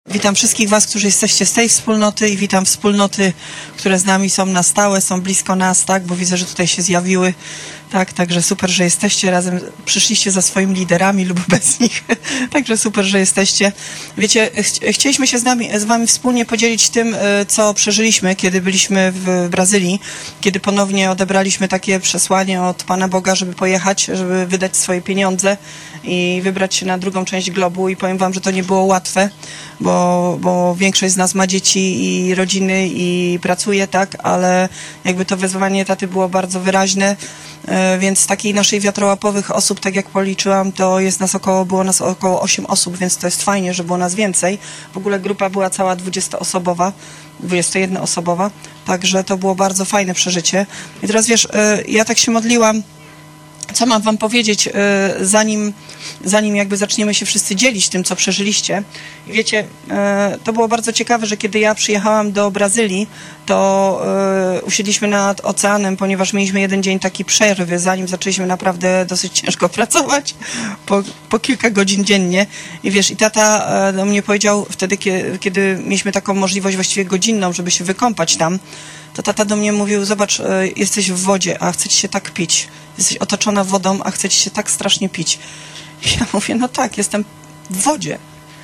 Witam wszystkich Was, którzy jesteście z tej wspólnoty i witam wspólnoty, które z nami są na stałe, są blisko nas, tak, bo widzę, że tutaj się zjawiły, tak, także super, że jesteście razem, przyszliście za swoimi liderami lub bez nich, także super, że jesteście. Wiecie, chcieliśmy się z Wami wspólnie podzielić tym, co przeżyliśmy, kiedy byliśmy w Brazylii, kiedy ponownie odebraliśmy takie przesłanie od Pana Boga, żeby pojechać, żeby wydać swoje pieniądze i wybrać się na drugą część globu i powiem Wam, że to nie było łatwe, bo większość z nas ma dzieci i rodziny i pracuje, tak, ale jakby to wezwanie taty było bardzo wyraźne, więc z takiej naszej wiatrołapowych osób, tak jak policzyłam, to było nas około 8 osób, więc to jest fajnie, że było nas więcej. W ogóle grupa była cała 20-osobowa, 21-osobowa, także to było bardzo fajne przeżycie. I teraz wiesz, ja tak się modliłam, co mam Wam powiedzieć, zanim jakby zaczniemy się wszyscy dzielić tym, co przeżyliście. I wiecie, to było bardzo ciekawe, że kiedy ja przyjechałam do Brazylii, to usiedliśmy nad oceanem, ponieważ mieliśmy jeden dzień taki przerwy, zanim zaczęliśmy naprawdę dosyć ciężko pracować, po kilka godzin dziennie. I wiesz, i tata do mnie powiedział wtedy, kiedy mieliśmy taką możliwość właściwie godzinną, żeby się wykąpać tam, to tata do mnie mówił, zobacz, jesteś w wodzie, a chce ci się tak pić. Jesteś otoczona wodą, a chce ci się tak strasznie pić. I ja mówię, no tak, jestem w wodzie.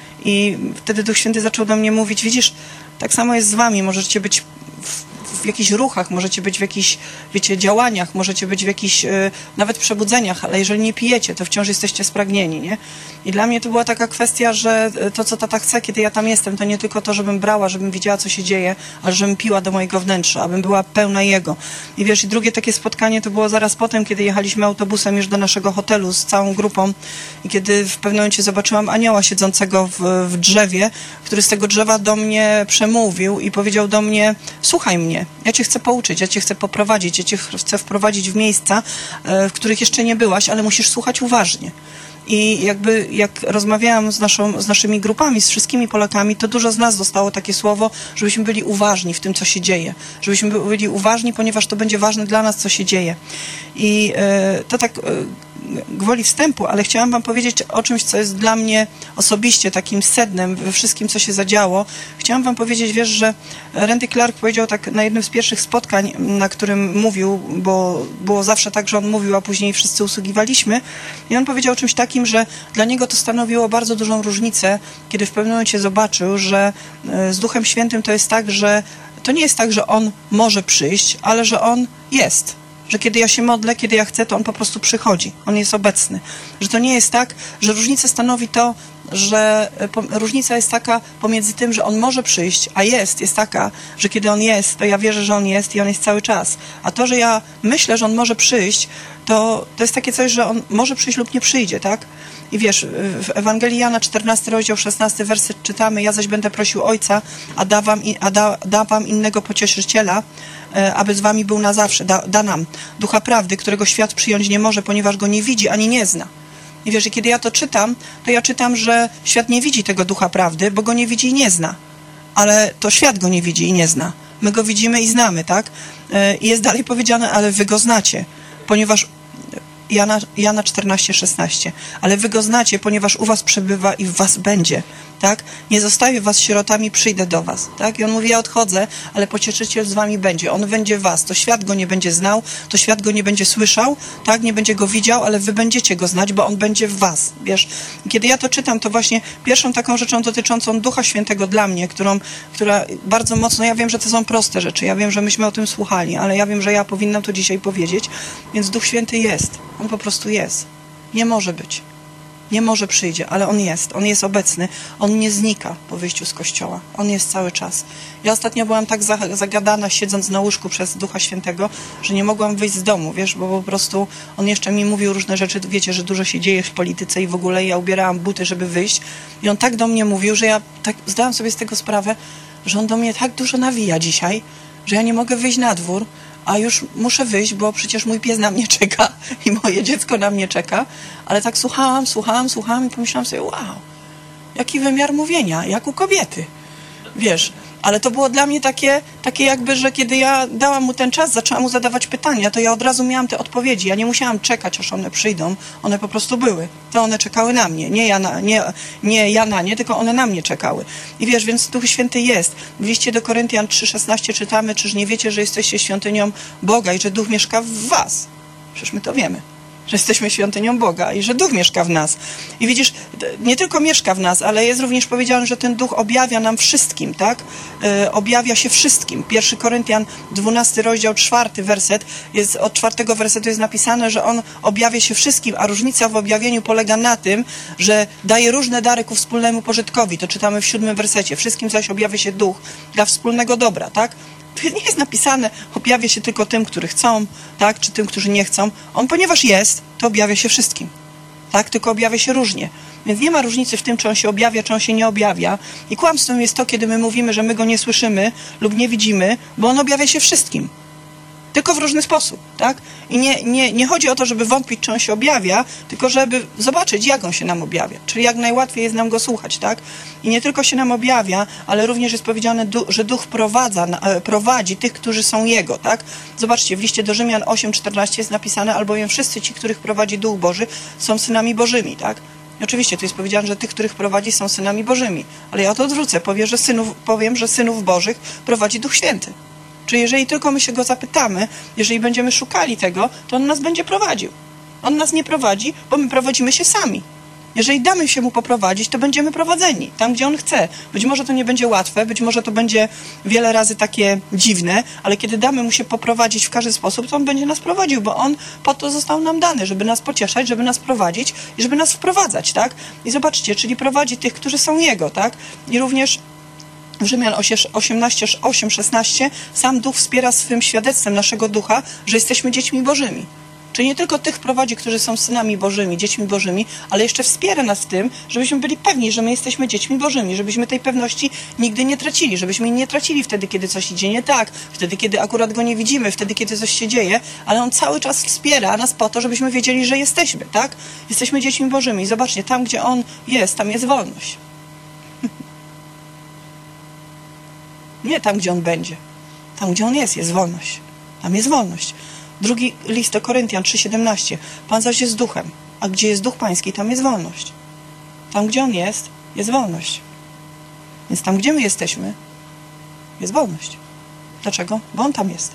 I wtedy Duch Święty zaczął do mnie mówić, widzisz, tak samo jest z wami, możecie być w jakichś ruchach, możecie być w jakichś, wiecie, działaniach, możecie być w jakichś nawet przebudzeniach, ale jeżeli nie pijecie, to wciąż jesteście spragnieni, nie? I dla mnie to była taka kwestia, że to, co tata chce, kiedy ja tam jestem, to nie tylko to, żebym brała, żebym widziała, co się dzieje, ale żebym piła do mojego wnętrza, abym była pełna Jego. I wiesz, i drugie takie spotkanie to było zaraz potem, kiedy jechaliśmy autobusem już do naszego hotelu z całą grupą i kiedy w pewnym momencie zobaczyłam anioła siedzącego w drzewie, który z tego drzewa do mnie przemówił i powiedział do mnie, słuchaj mnie, ja cię chcę pouczyć, ja cię chcę poprowadzić, ja cię chcę wprowadzić w miejsca, w których jeszcze nie byłaś, ale musisz słuchać uważnie. I jakby jak rozmawiałam z naszymi grupami, z wszystkimi Polakami, to dużo z nas dostało takie słowo, żebyśmy byli uważni w tym, co się dzieje. Żebyśmy byli uważni, ponieważ to będzie ważne dla nas, co się dzieje. I to tak gwoli wstępu, ale chciałam Wam powiedzieć o czymś, co jest dla mnie osobiście takim sednem we wszystkim, co się zadziało. Chciałam Wam powiedzieć, wiesz, że Randy Clark powiedział tak na jednym z pierwszych spotkań, na którym mówił, bo było zawsze tak, że on mówił, a później wszyscy usługiwaliśmy. I on powiedział o czymś takim, że dla niego to stanowiło bardzo dużą różnicę, kiedy w pewnym momencie zobaczył, że z Duchem Świętym to jest tak, że to nie jest tak, że On może przyjść, ale że On jest. Że kiedy ja się modlę, kiedy ja chcę, to On po prostu przychodzi. On jest obecny. Że to nie jest tak, że różnica stanowi to, że różnica jest taka pomiędzy tym, że On może przyjść, a jest taka, że kiedy On jest, to ja wierzę, że On jest i On jest cały czas. A to, że ja myślę, że On może przyjść, to jest takie coś, że On może przyjść lub nie przyjdzie, tak? I wiesz, w Ewangelii Jana 14 rozdział 16 werset czytamy, ja zaś będę prosił Ojca, da wam innego pocieszyciela, aby z wami był na zawsze. Da nam Ducha Prawdy, którego świat przyjąć nie może, ponieważ go nie widzi ani nie zna. I wiesz, kiedy ja to czytam, to ja czytam, że świat nie widzi tego Ducha Prawdy, bo go nie widzi i nie zna. Ale to świat go nie widzi i nie zna. My go widzimy i znamy, tak? I jest dalej powiedziane, ale wy go znacie, ponieważ Jana 14:16. Ale wy go znacie, ponieważ u was przebywa i w was będzie, tak? Nie zostawię was sierotami, przyjdę do was, tak? I on mówi, ja odchodzę, ale pocieszyciel z wami będzie. On będzie w was. To świat go nie będzie znał, to świat go nie będzie słyszał, tak? Nie będzie go widział, ale wy będziecie go znać, bo on będzie w was, wiesz? I kiedy ja to czytam, to właśnie pierwszą taką rzeczą dotyczącą Ducha Świętego dla mnie, która bardzo mocno, ja wiem, że to są proste rzeczy, ja wiem, że myśmy o tym słuchali, ale ja wiem, że ja powinnam to dzisiaj powiedzieć, więc Duch Święty jest. On po prostu jest. Nie może być. Nie może przyjdzie, ale On jest obecny. On nie znika po wyjściu z kościoła. On jest cały czas. Ja ostatnio byłam tak zagadana, siedząc na łóżku przez Ducha Świętego, że nie mogłam wyjść z domu, wiesz, bo po prostu On jeszcze mi mówił różne rzeczy. Wiecie, że dużo się dzieje w polityce i w ogóle ja ubierałam buty, żeby wyjść. I On tak do mnie mówił, że ja tak zdałam sobie z tego sprawę, że On do mnie tak dużo nawija dzisiaj, że ja nie mogę wyjść na dwór, a już muszę wyjść, bo przecież mój pies na mnie czeka i moje dziecko na mnie czeka. Ale tak słuchałam i pomyślałam sobie, wow, jaki wymiar mówienia, jak u kobiety. Wiesz, ale to było dla mnie takie jakby, że kiedy ja dałam mu ten czas, zaczęłam mu zadawać pytania, to ja od razu miałam te odpowiedzi. Ja nie musiałam czekać, aż one przyjdą. One po prostu były. To one czekały na mnie. Nie ja na nie, tylko one na mnie czekały. I wiesz, więc Duch Święty jest. W liście do Koryntian 3,16 czytamy, czyż nie wiecie, że jesteście świątynią Boga i że Duch mieszka w was? Przecież my to wiemy. Że jesteśmy świątynią Boga i że Duch mieszka w nas. I widzisz, nie tylko mieszka w nas, ale jest również powiedziane, że ten Duch objawia nam wszystkim, tak? Objawia się wszystkim. 1 Koryntian 12 rozdział 4 werset, od 4 wersetu jest napisane, że On objawia się wszystkim, a różnica w objawieniu polega na tym, że daje różne dary ku wspólnemu pożytkowi. To czytamy w 7 wersecie. Wszystkim zaś objawia się Duch dla wspólnego dobra, tak? To nie jest napisane, objawia się tylko tym, którzy chcą, tak, czy tym, którzy nie chcą. On, ponieważ jest, to objawia się wszystkim, tak, tylko objawia się różnie. Więc nie ma różnicy w tym, czy on się objawia, czy on się nie objawia. I kłamstwem jest to, kiedy my mówimy, że my go nie słyszymy lub nie widzimy, bo on objawia się wszystkim. Tylko w różny sposób, tak? I nie chodzi o to, żeby wątpić, czy on się objawia, tylko żeby zobaczyć, jak on się nam objawia. Czyli jak najłatwiej jest nam go słuchać, tak? I nie tylko się nam objawia, ale również jest powiedziane, że Duch prowadzi tych, którzy są Jego, tak? Zobaczcie, w liście do Rzymian 8:14 jest napisane, albowiem wszyscy ci, których prowadzi Duch Boży, są synami Bożymi, tak? I oczywiście tu jest powiedziane, że tych, których prowadzi, są synami Bożymi. Ale ja to odwrócę, powiem, że synów Bożych prowadzi Duch Święty. Czyli jeżeli tylko my się Go zapytamy, jeżeli będziemy szukali tego, to On nas będzie prowadził. On nas nie prowadzi, bo my prowadzimy się sami. Jeżeli damy się Mu poprowadzić, to będziemy prowadzeni tam, gdzie On chce. Być może to nie będzie łatwe, być może to będzie wiele razy takie dziwne, ale kiedy damy Mu się poprowadzić w każdy sposób, to On będzie nas prowadził, bo On po to został nam dany, żeby nas pocieszać, żeby nas prowadzić i żeby nas wprowadzać, tak? I zobaczcie, czyli prowadzi tych, którzy są Jego, tak? I również w Rzymian 8:16 sam Duch wspiera swym świadectwem naszego ducha, że jesteśmy dziećmi Bożymi. Czyli nie tylko tych prowadzi, którzy są synami Bożymi, dziećmi Bożymi, ale jeszcze wspiera nas w tym, żebyśmy byli pewni, że my jesteśmy dziećmi Bożymi, żebyśmy tej pewności nigdy nie tracili, żebyśmy jej nie tracili wtedy, kiedy coś idzie nie tak, wtedy, kiedy akurat Go nie widzimy, wtedy, kiedy coś się dzieje, ale On cały czas wspiera nas po to, żebyśmy wiedzieli, że jesteśmy, tak? Jesteśmy dziećmi Bożymi. Zobaczcie, tam, gdzie On jest, tam jest wolność. Nie tam, gdzie On będzie. Tam, gdzie On jest wolność. Tam jest wolność. Drugi list do Koryntian 3:17. Pan zaś jest duchem, a gdzie jest duch pański, tam jest wolność. Tam, gdzie On jest wolność. Więc tam, gdzie my jesteśmy, jest wolność. Dlaczego? Bo On tam jest.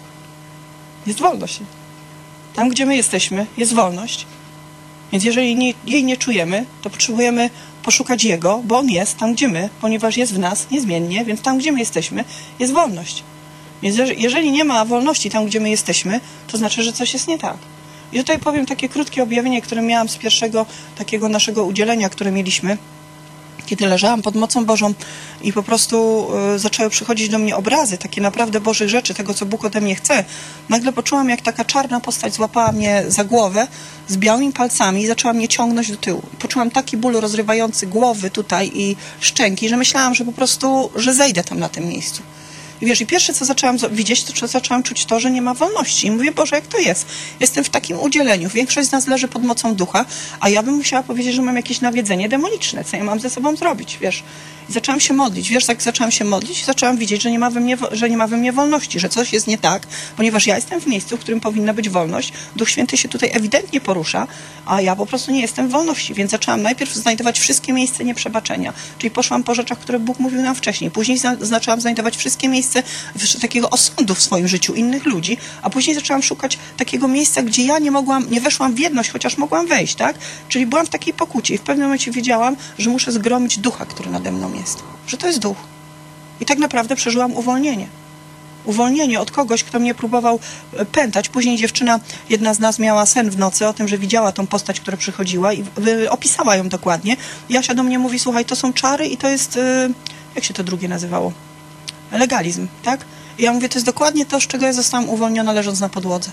Jest wolność. Tam, gdzie my jesteśmy, jest wolność. Więc jeżeli jej nie czujemy, to potrzebujemy poszukać Jego, bo On jest tam, gdzie my, ponieważ jest w nas niezmiennie, więc tam, gdzie my jesteśmy, jest wolność. Więc jeżeli nie ma wolności tam, gdzie my jesteśmy, to znaczy, że coś jest nie tak. I tutaj powiem takie krótkie objawienie, które miałam z pierwszego takiego naszego udzielenia, które mieliśmy, kiedy leżałam pod mocą Bożą i po prostu zaczęły przychodzić do mnie obrazy, takie naprawdę Bożych rzeczy, tego, co Bóg ode mnie chce. Nagle poczułam, jak taka czarna postać złapała mnie za głowę z białymi palcami i zaczęła mnie ciągnąć do tyłu. Poczułam taki ból rozrywający głowy tutaj i szczęki, że myślałam, że po prostu, że zejdę tam na tym miejscu. I wiesz, i pierwsze, co zaczęłam widzieć, to zaczęłam czuć to, że nie ma wolności. I mówię, Boże, jak to jest? Jestem w takim udzieleniu. Większość z nas leży pod mocą ducha, a ja bym musiała powiedzieć, że mam jakieś nawiedzenie demoniczne. Co ja mam ze sobą zrobić, wiesz? I zaczęłam się modlić. Wiesz, jak zaczęłam się modlić, zaczęłam widzieć, że nie ma we mnie wolności, że coś jest nie tak, ponieważ ja jestem w miejscu, w którym powinna być wolność. Duch Święty się tutaj ewidentnie porusza, a ja po prostu nie jestem w wolności. Więc zaczęłam najpierw znajdować wszystkie miejsca nieprzebaczenia. Czyli poszłam po rzeczach, które Bóg mówił nam wcześniej. Później zaczęłam znajdować wszystkie miejsca takiego osądu w swoim życiu innych ludzi, a później zaczęłam szukać takiego miejsca, gdzie ja nie weszłam w jedność, chociaż mogłam wejść, tak? Czyli byłam w takiej pokucie i w pewnym momencie wiedziałam, że muszę zgromić ducha, który nade mną jest. Że to jest duch. I tak naprawdę przeżyłam uwolnienie. Uwolnienie od kogoś, kto mnie próbował pętać. Później dziewczyna, jedna z nas miała sen w nocy o tym, że widziała tą postać, która przychodziła i opisała ją dokładnie. I Asia do mnie mówi, słuchaj, to są czary i to jest, jak się to drugie nazywało? Legalizm, tak? I ja mówię, to jest dokładnie to, z czego ja zostałam uwolniona leżąc na podłodze.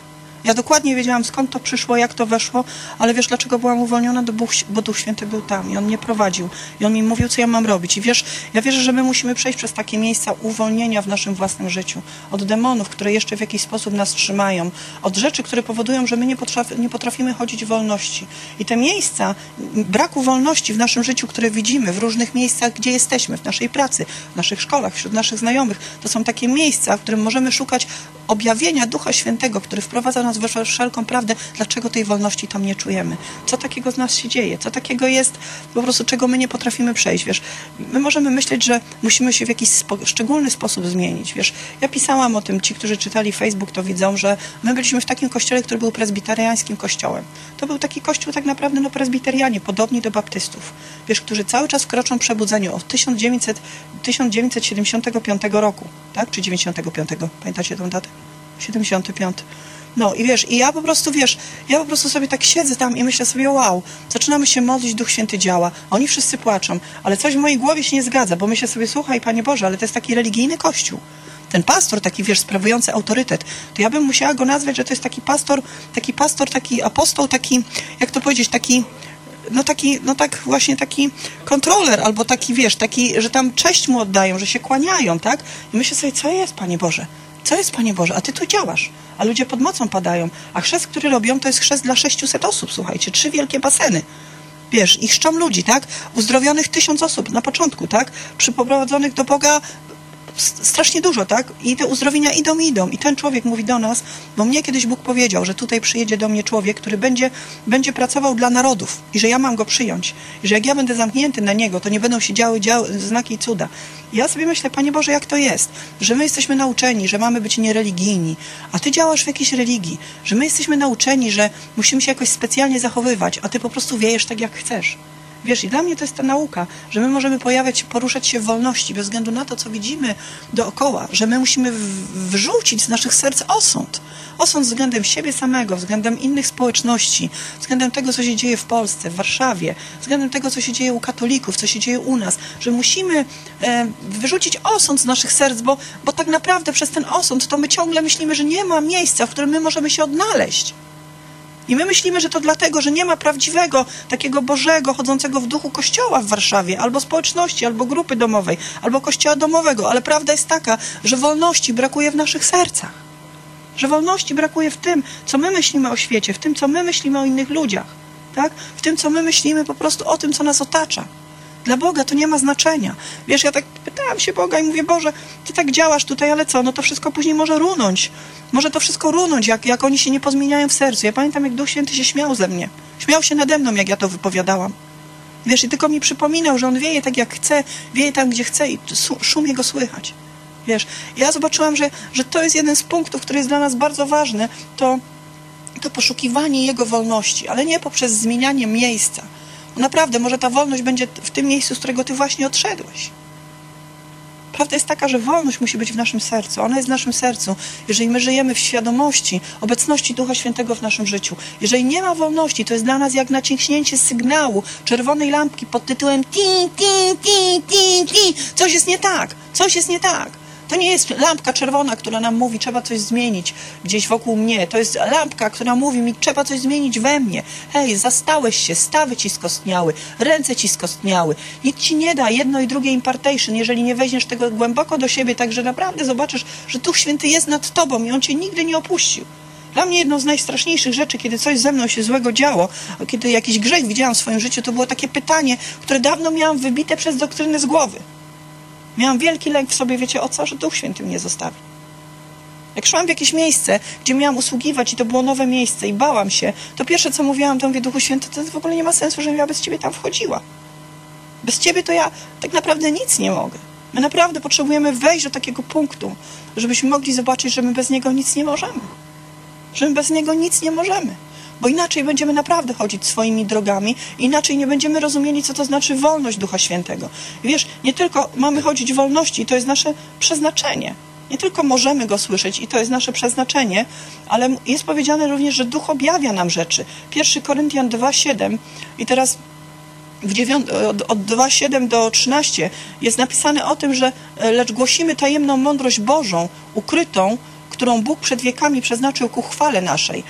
Ja dokładnie wiedziałam, skąd to przyszło, jak to weszło, ale wiesz, dlaczego byłam uwolniona? Bo Duch Święty był tam i On mnie prowadził. I On mi mówił, co ja mam robić. I wiesz, ja wierzę, że my musimy przejść przez takie miejsca uwolnienia w naszym własnym życiu. Od demonów, które jeszcze w jakiś sposób nas trzymają. Od rzeczy, które powodują, że my nie potrafimy chodzić w wolności. I te miejsca braku wolności w naszym życiu, które widzimy w różnych miejscach, gdzie jesteśmy, w naszej pracy, w naszych szkołach, wśród naszych znajomych, to są takie miejsca, w którym możemy szukać objawienia Ducha Świętego, który wprowadza nas w wszelką prawdę, dlaczego tej wolności tam nie czujemy. Co takiego z nas się dzieje? Co takiego jest po prostu, czego my nie potrafimy przejść, wiesz? My możemy myśleć, że musimy się w jakiś szczególny sposób zmienić, wiesz? Ja pisałam o tym, ci, którzy czytali Facebook, to widzą, że my byliśmy w takim kościele, który był prezbiteriańskim kościołem. To był taki kościół tak naprawdę, no prezbiterianie, podobni do baptystów, wiesz, którzy cały czas kroczą przebudzeniu od 1975 roku, tak? Czy 95? Pamiętacie tą datę? 75. No i wiesz, i ja po prostu, wiesz, ja po prostu sobie tak siedzę tam i myślę sobie, wow, zaczynamy się modlić, Duch Święty działa, oni wszyscy płaczą, ale coś w mojej głowie się nie zgadza, bo myślę sobie, słuchaj, Panie Boże, ale to jest taki religijny kościół. Ten pastor, taki, wiesz, sprawujący autorytet, to ja bym musiała go nazwać, że to jest taki apostoł, taki, jak to powiedzieć, taki kontroler, albo taki, wiesz, taki, że tam cześć mu oddają, że się kłaniają, tak? I myślę sobie, co jest, Panie Boże? Co jest, Panie Boże? A Ty tu działasz. A ludzie pod mocą padają. A chrzest, który robią, to jest chrzest dla 600 osób, słuchajcie. 3 wielkie baseny. Wiesz, i chrzczą ludzi, tak? Uzdrowionych 1000 osób na początku, tak? Przyprowadzonych do Boga strasznie dużo, tak? I te uzdrowienia idą. I ten człowiek mówi do nas, bo mnie kiedyś Bóg powiedział, że tutaj przyjedzie do mnie człowiek, który będzie pracował dla narodów i że ja mam go przyjąć. I że jak ja będę zamknięty na niego, to nie będą się działy znaki i cuda. I ja sobie myślę, Panie Boże, jak to jest? Że my jesteśmy nauczeni, że mamy być niereligijni, a Ty działasz w jakiejś religii. Że my jesteśmy nauczeni, że musimy się jakoś specjalnie zachowywać, a Ty po prostu wiejesz tak, jak chcesz. Wiesz, i dla mnie to jest ta nauka, że my możemy poruszać się w wolności, bez względu na to, co widzimy dookoła, że my musimy wyrzucić z naszych serc osąd. Osąd względem siebie samego, względem innych społeczności, względem tego, co się dzieje w Polsce, w Warszawie, względem tego, co się dzieje u katolików, co się dzieje u nas, że musimy wyrzucić osąd z naszych serc, bo tak naprawdę przez ten osąd to my ciągle myślimy, że nie ma miejsca, w którym my możemy się odnaleźć. I my myślimy, że to dlatego, że nie ma prawdziwego, takiego Bożego, chodzącego w duchu kościoła w Warszawie, albo społeczności, albo grupy domowej, albo kościoła domowego. Ale prawda jest taka, że wolności brakuje w naszych sercach. Że wolności brakuje w tym, co my myślimy o świecie, w tym, co my myślimy o innych ludziach. Tak? W tym, co my myślimy po prostu o tym, co nas otacza. Dla Boga to nie ma znaczenia. Wiesz, ja tak pytałam się Boga i mówię, Boże, Ty tak działasz tutaj, ale co? No to wszystko później może runąć. Może to wszystko runąć, jak oni się nie pozmieniają w sercu. Ja pamiętam, jak Duch Święty się śmiał ze mnie. Śmiał się nade mną, jak ja to wypowiadałam. Wiesz, i tylko mi przypominał, że On wieje tak, jak chce, wieje tam, gdzie chce i szum Jego słychać. Wiesz, ja zobaczyłam, że to jest jeden z punktów, który jest dla nas bardzo ważny, to poszukiwanie Jego wolności, ale nie poprzez zmienianie miejsca. Naprawdę, może ta wolność będzie w tym miejscu, z którego Ty właśnie odszedłeś. Prawda jest taka, że wolność musi być w naszym sercu. Ona jest w naszym sercu. Jeżeli my żyjemy w świadomości obecności Ducha Świętego w naszym życiu. Jeżeli nie ma wolności, to jest dla nas jak naciśnięcie sygnału czerwonej lampki pod tytułem ti, ti, ti, ti, ti. Coś jest nie tak. Coś jest nie tak. To nie jest lampka czerwona, która nam mówi, trzeba coś zmienić gdzieś wokół mnie. To jest lampka, która mówi mi, trzeba coś zmienić we mnie. Hej, zastałeś się, stawy ci skostniały, ręce ci skostniały. Nikt ci nie da jedno i drugie impartation, jeżeli nie weźmiesz tego głęboko do siebie, tak że naprawdę zobaczysz, że Duch Święty jest nad tobą i On cię nigdy nie opuścił. Dla mnie jedną z najstraszniejszych rzeczy, kiedy coś ze mną się złego działo, kiedy jakiś grzech widziałam w swoim życiu, to było takie pytanie, które dawno miałam wybite przez doktrynę z głowy. Miałam wielki lęk w sobie, wiecie o co? Że Duch Święty mnie zostawi. Jak szłam w jakieś miejsce, gdzie miałam usługiwać i to było nowe miejsce i bałam się, to pierwsze co mówiłam, to mówię, Duchu Święty, to w ogóle nie ma sensu, żebym ja bez Ciebie tam wchodziła. Bez Ciebie to ja tak naprawdę nic nie mogę. My naprawdę potrzebujemy wejść do takiego punktu, żebyśmy mogli zobaczyć, że my bez Niego nic nie możemy. Że my bez Niego nic nie możemy. Bo inaczej będziemy naprawdę chodzić swoimi drogami, inaczej nie będziemy rozumieli, co to znaczy wolność Ducha Świętego. I wiesz, nie tylko mamy chodzić w wolności, i to jest nasze przeznaczenie. Nie tylko możemy Go słyszeć i to jest nasze przeznaczenie, ale jest powiedziane również, że Duch objawia nam rzeczy. 1 Koryntian 2,7 i teraz od 2,7 do 13 jest napisane o tym, że lecz głosimy tajemną mądrość Bożą, ukrytą, którą Bóg przed wiekami przeznaczył ku chwale naszej,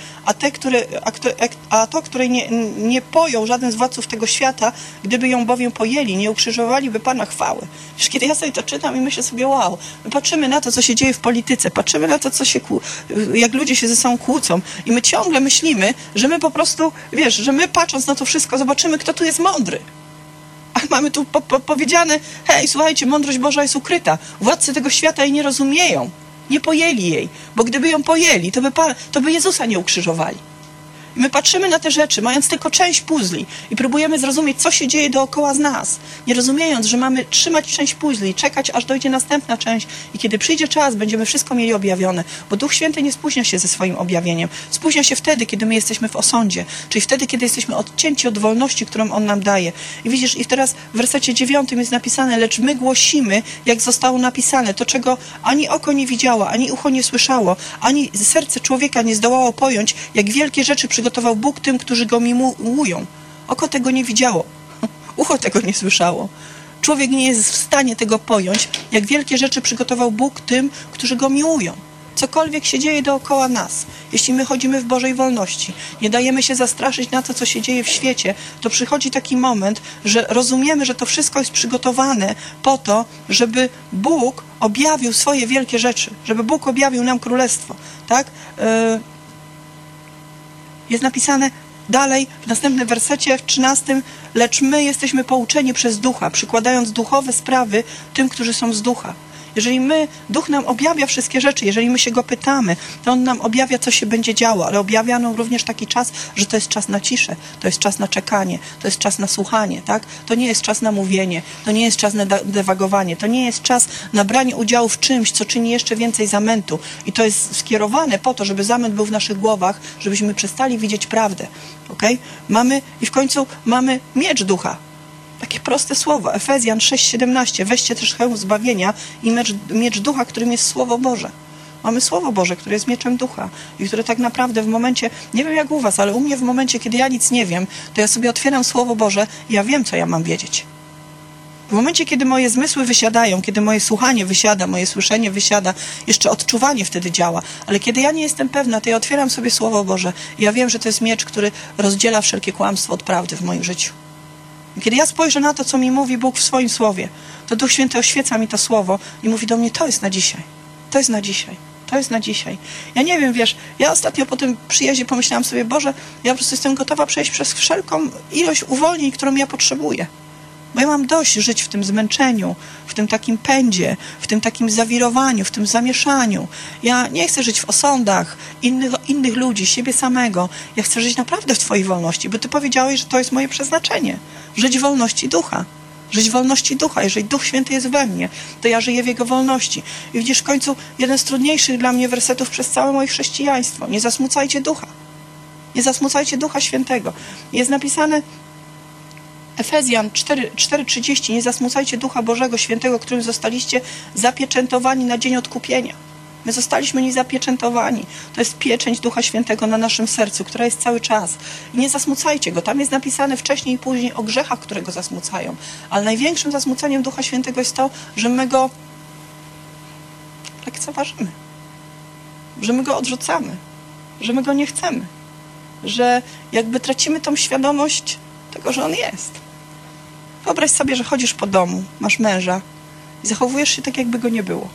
a to, które nie pojął żaden z władców tego świata, gdyby ją bowiem pojęli, nie ukrzyżowaliby Pana chwały. Wiesz, kiedy ja sobie to czytam i myślę sobie, wow, my patrzymy na to, co się dzieje w polityce, patrzymy na to, jak ludzie się ze sobą kłócą i my ciągle myślimy, że my po prostu, wiesz, że my patrząc na to wszystko zobaczymy, kto tu jest mądry. A mamy tu powiedziane, hej, słuchajcie, mądrość Boża jest ukryta. Władcy tego świata jej nie rozumieją. Nie pojęli jej, bo gdyby ją pojęli, to by Jezusa nie ukrzyżowali. I my patrzymy na te rzeczy, mając tylko część puzli i próbujemy zrozumieć, co się dzieje dookoła z nas, nie rozumiejąc, że mamy trzymać część puzli, czekać, aż dojdzie następna część i kiedy przyjdzie czas, będziemy wszystko mieli objawione, bo Duch Święty nie spóźnia się ze swoim objawieniem. Spóźnia się wtedy, kiedy my jesteśmy w osądzie, czyli wtedy, kiedy jesteśmy odcięci od wolności, którą On nam daje. I widzisz, i teraz w wersecie 9 jest napisane, lecz my głosimy, jak zostało napisane, to czego ani oko nie widziało, ani ucho nie słyszało, ani serce człowieka nie zdołało pojąć, jak wielkie rzeczy przygotował Bóg tym, którzy Go miłują. Oko tego nie widziało. Ucho tego nie słyszało. Człowiek nie jest w stanie tego pojąć, jak wielkie rzeczy przygotował Bóg tym, którzy Go miłują. Cokolwiek się dzieje dookoła nas, jeśli my chodzimy w Bożej wolności, nie dajemy się zastraszyć na to, co się dzieje w świecie, to przychodzi taki moment, że rozumiemy, że to wszystko jest przygotowane po to, żeby Bóg objawił swoje wielkie rzeczy, żeby Bóg objawił nam królestwo. Tak? Jest napisane dalej w następnym wersecie, w 13, lecz my jesteśmy pouczeni przez Ducha, przykładając duchowe sprawy tym, którzy są z Ducha. Jeżeli Duch nam objawia wszystkie rzeczy, jeżeli my się Go pytamy, to On nam objawia, co się będzie działo, ale objawia nam również taki czas, że to jest czas na ciszę, to jest czas na czekanie, to jest czas na słuchanie, tak? To nie jest czas na mówienie, to nie jest czas na dywagowanie, to nie jest czas na branie udziału w czymś, co czyni jeszcze więcej zamętu. I to jest skierowane po to, żeby zamęt był w naszych głowach, żebyśmy przestali widzieć prawdę, okej? I w końcu mamy miecz Ducha. Takie proste słowo. Efezjan 6:17. Weźcie też hełm zbawienia i miecz Ducha, którym jest Słowo Boże. Mamy Słowo Boże, które jest mieczem Ducha i które tak naprawdę w momencie, nie wiem jak u was, ale u mnie w momencie, kiedy ja nic nie wiem, to ja sobie otwieram Słowo Boże i ja wiem, co ja mam wiedzieć. W momencie, kiedy moje zmysły wysiadają, kiedy moje słuchanie wysiada, moje słyszenie wysiada, jeszcze odczuwanie wtedy działa. Ale kiedy ja nie jestem pewna, to ja otwieram sobie Słowo Boże i ja wiem, że to jest miecz, który rozdziela wszelkie kłamstwo od prawdy w moim życiu. Kiedy ja spojrzę na to, co mi mówi Bóg w swoim Słowie, to Duch Święty oświeca mi to Słowo i mówi do mnie, to jest na dzisiaj, to jest na dzisiaj, to jest na dzisiaj. Ja nie wiem, wiesz, ja ostatnio po tym przyjeździe pomyślałam sobie, Boże, ja po prostu jestem gotowa przejść przez wszelką ilość uwolnień, którą ja potrzebuję. Bo ja mam dość żyć w tym zmęczeniu, w tym takim pędzie, w tym takim zawirowaniu, w tym zamieszaniu. Ja nie chcę żyć w osądach innych ludzi, siebie samego. Ja chcę żyć naprawdę w Twojej wolności, bo Ty powiedziałeś, że to jest moje przeznaczenie. Żyć w wolności ducha. Żyć w wolności ducha. Jeżeli Duch Święty jest we mnie, to ja żyję w Jego wolności. I widzisz, w końcu jeden z trudniejszych dla mnie wersetów przez całe moje chrześcijaństwo. Nie zasmucajcie ducha. Nie zasmucajcie Ducha Świętego. Jest napisane Efezjan 4:30. Nie zasmucajcie Ducha Bożego Świętego, którym zostaliście zapieczętowani na dzień odkupienia. My zostaliśmy niezapieczętowani. To jest pieczęć Ducha Świętego na naszym sercu, która jest cały czas. I nie zasmucajcie Go. Tam jest napisane wcześniej i później o grzechach, które Go zasmucają. Ale największym zasmuceniem Ducha Świętego jest to, że my Go lekceważymy. Że my Go odrzucamy. Że my Go nie chcemy. Że jakby tracimy tą świadomość tego, że On jest. Wyobraź sobie, że chodzisz po domu, masz męża i zachowujesz się tak, jakby Go nie było.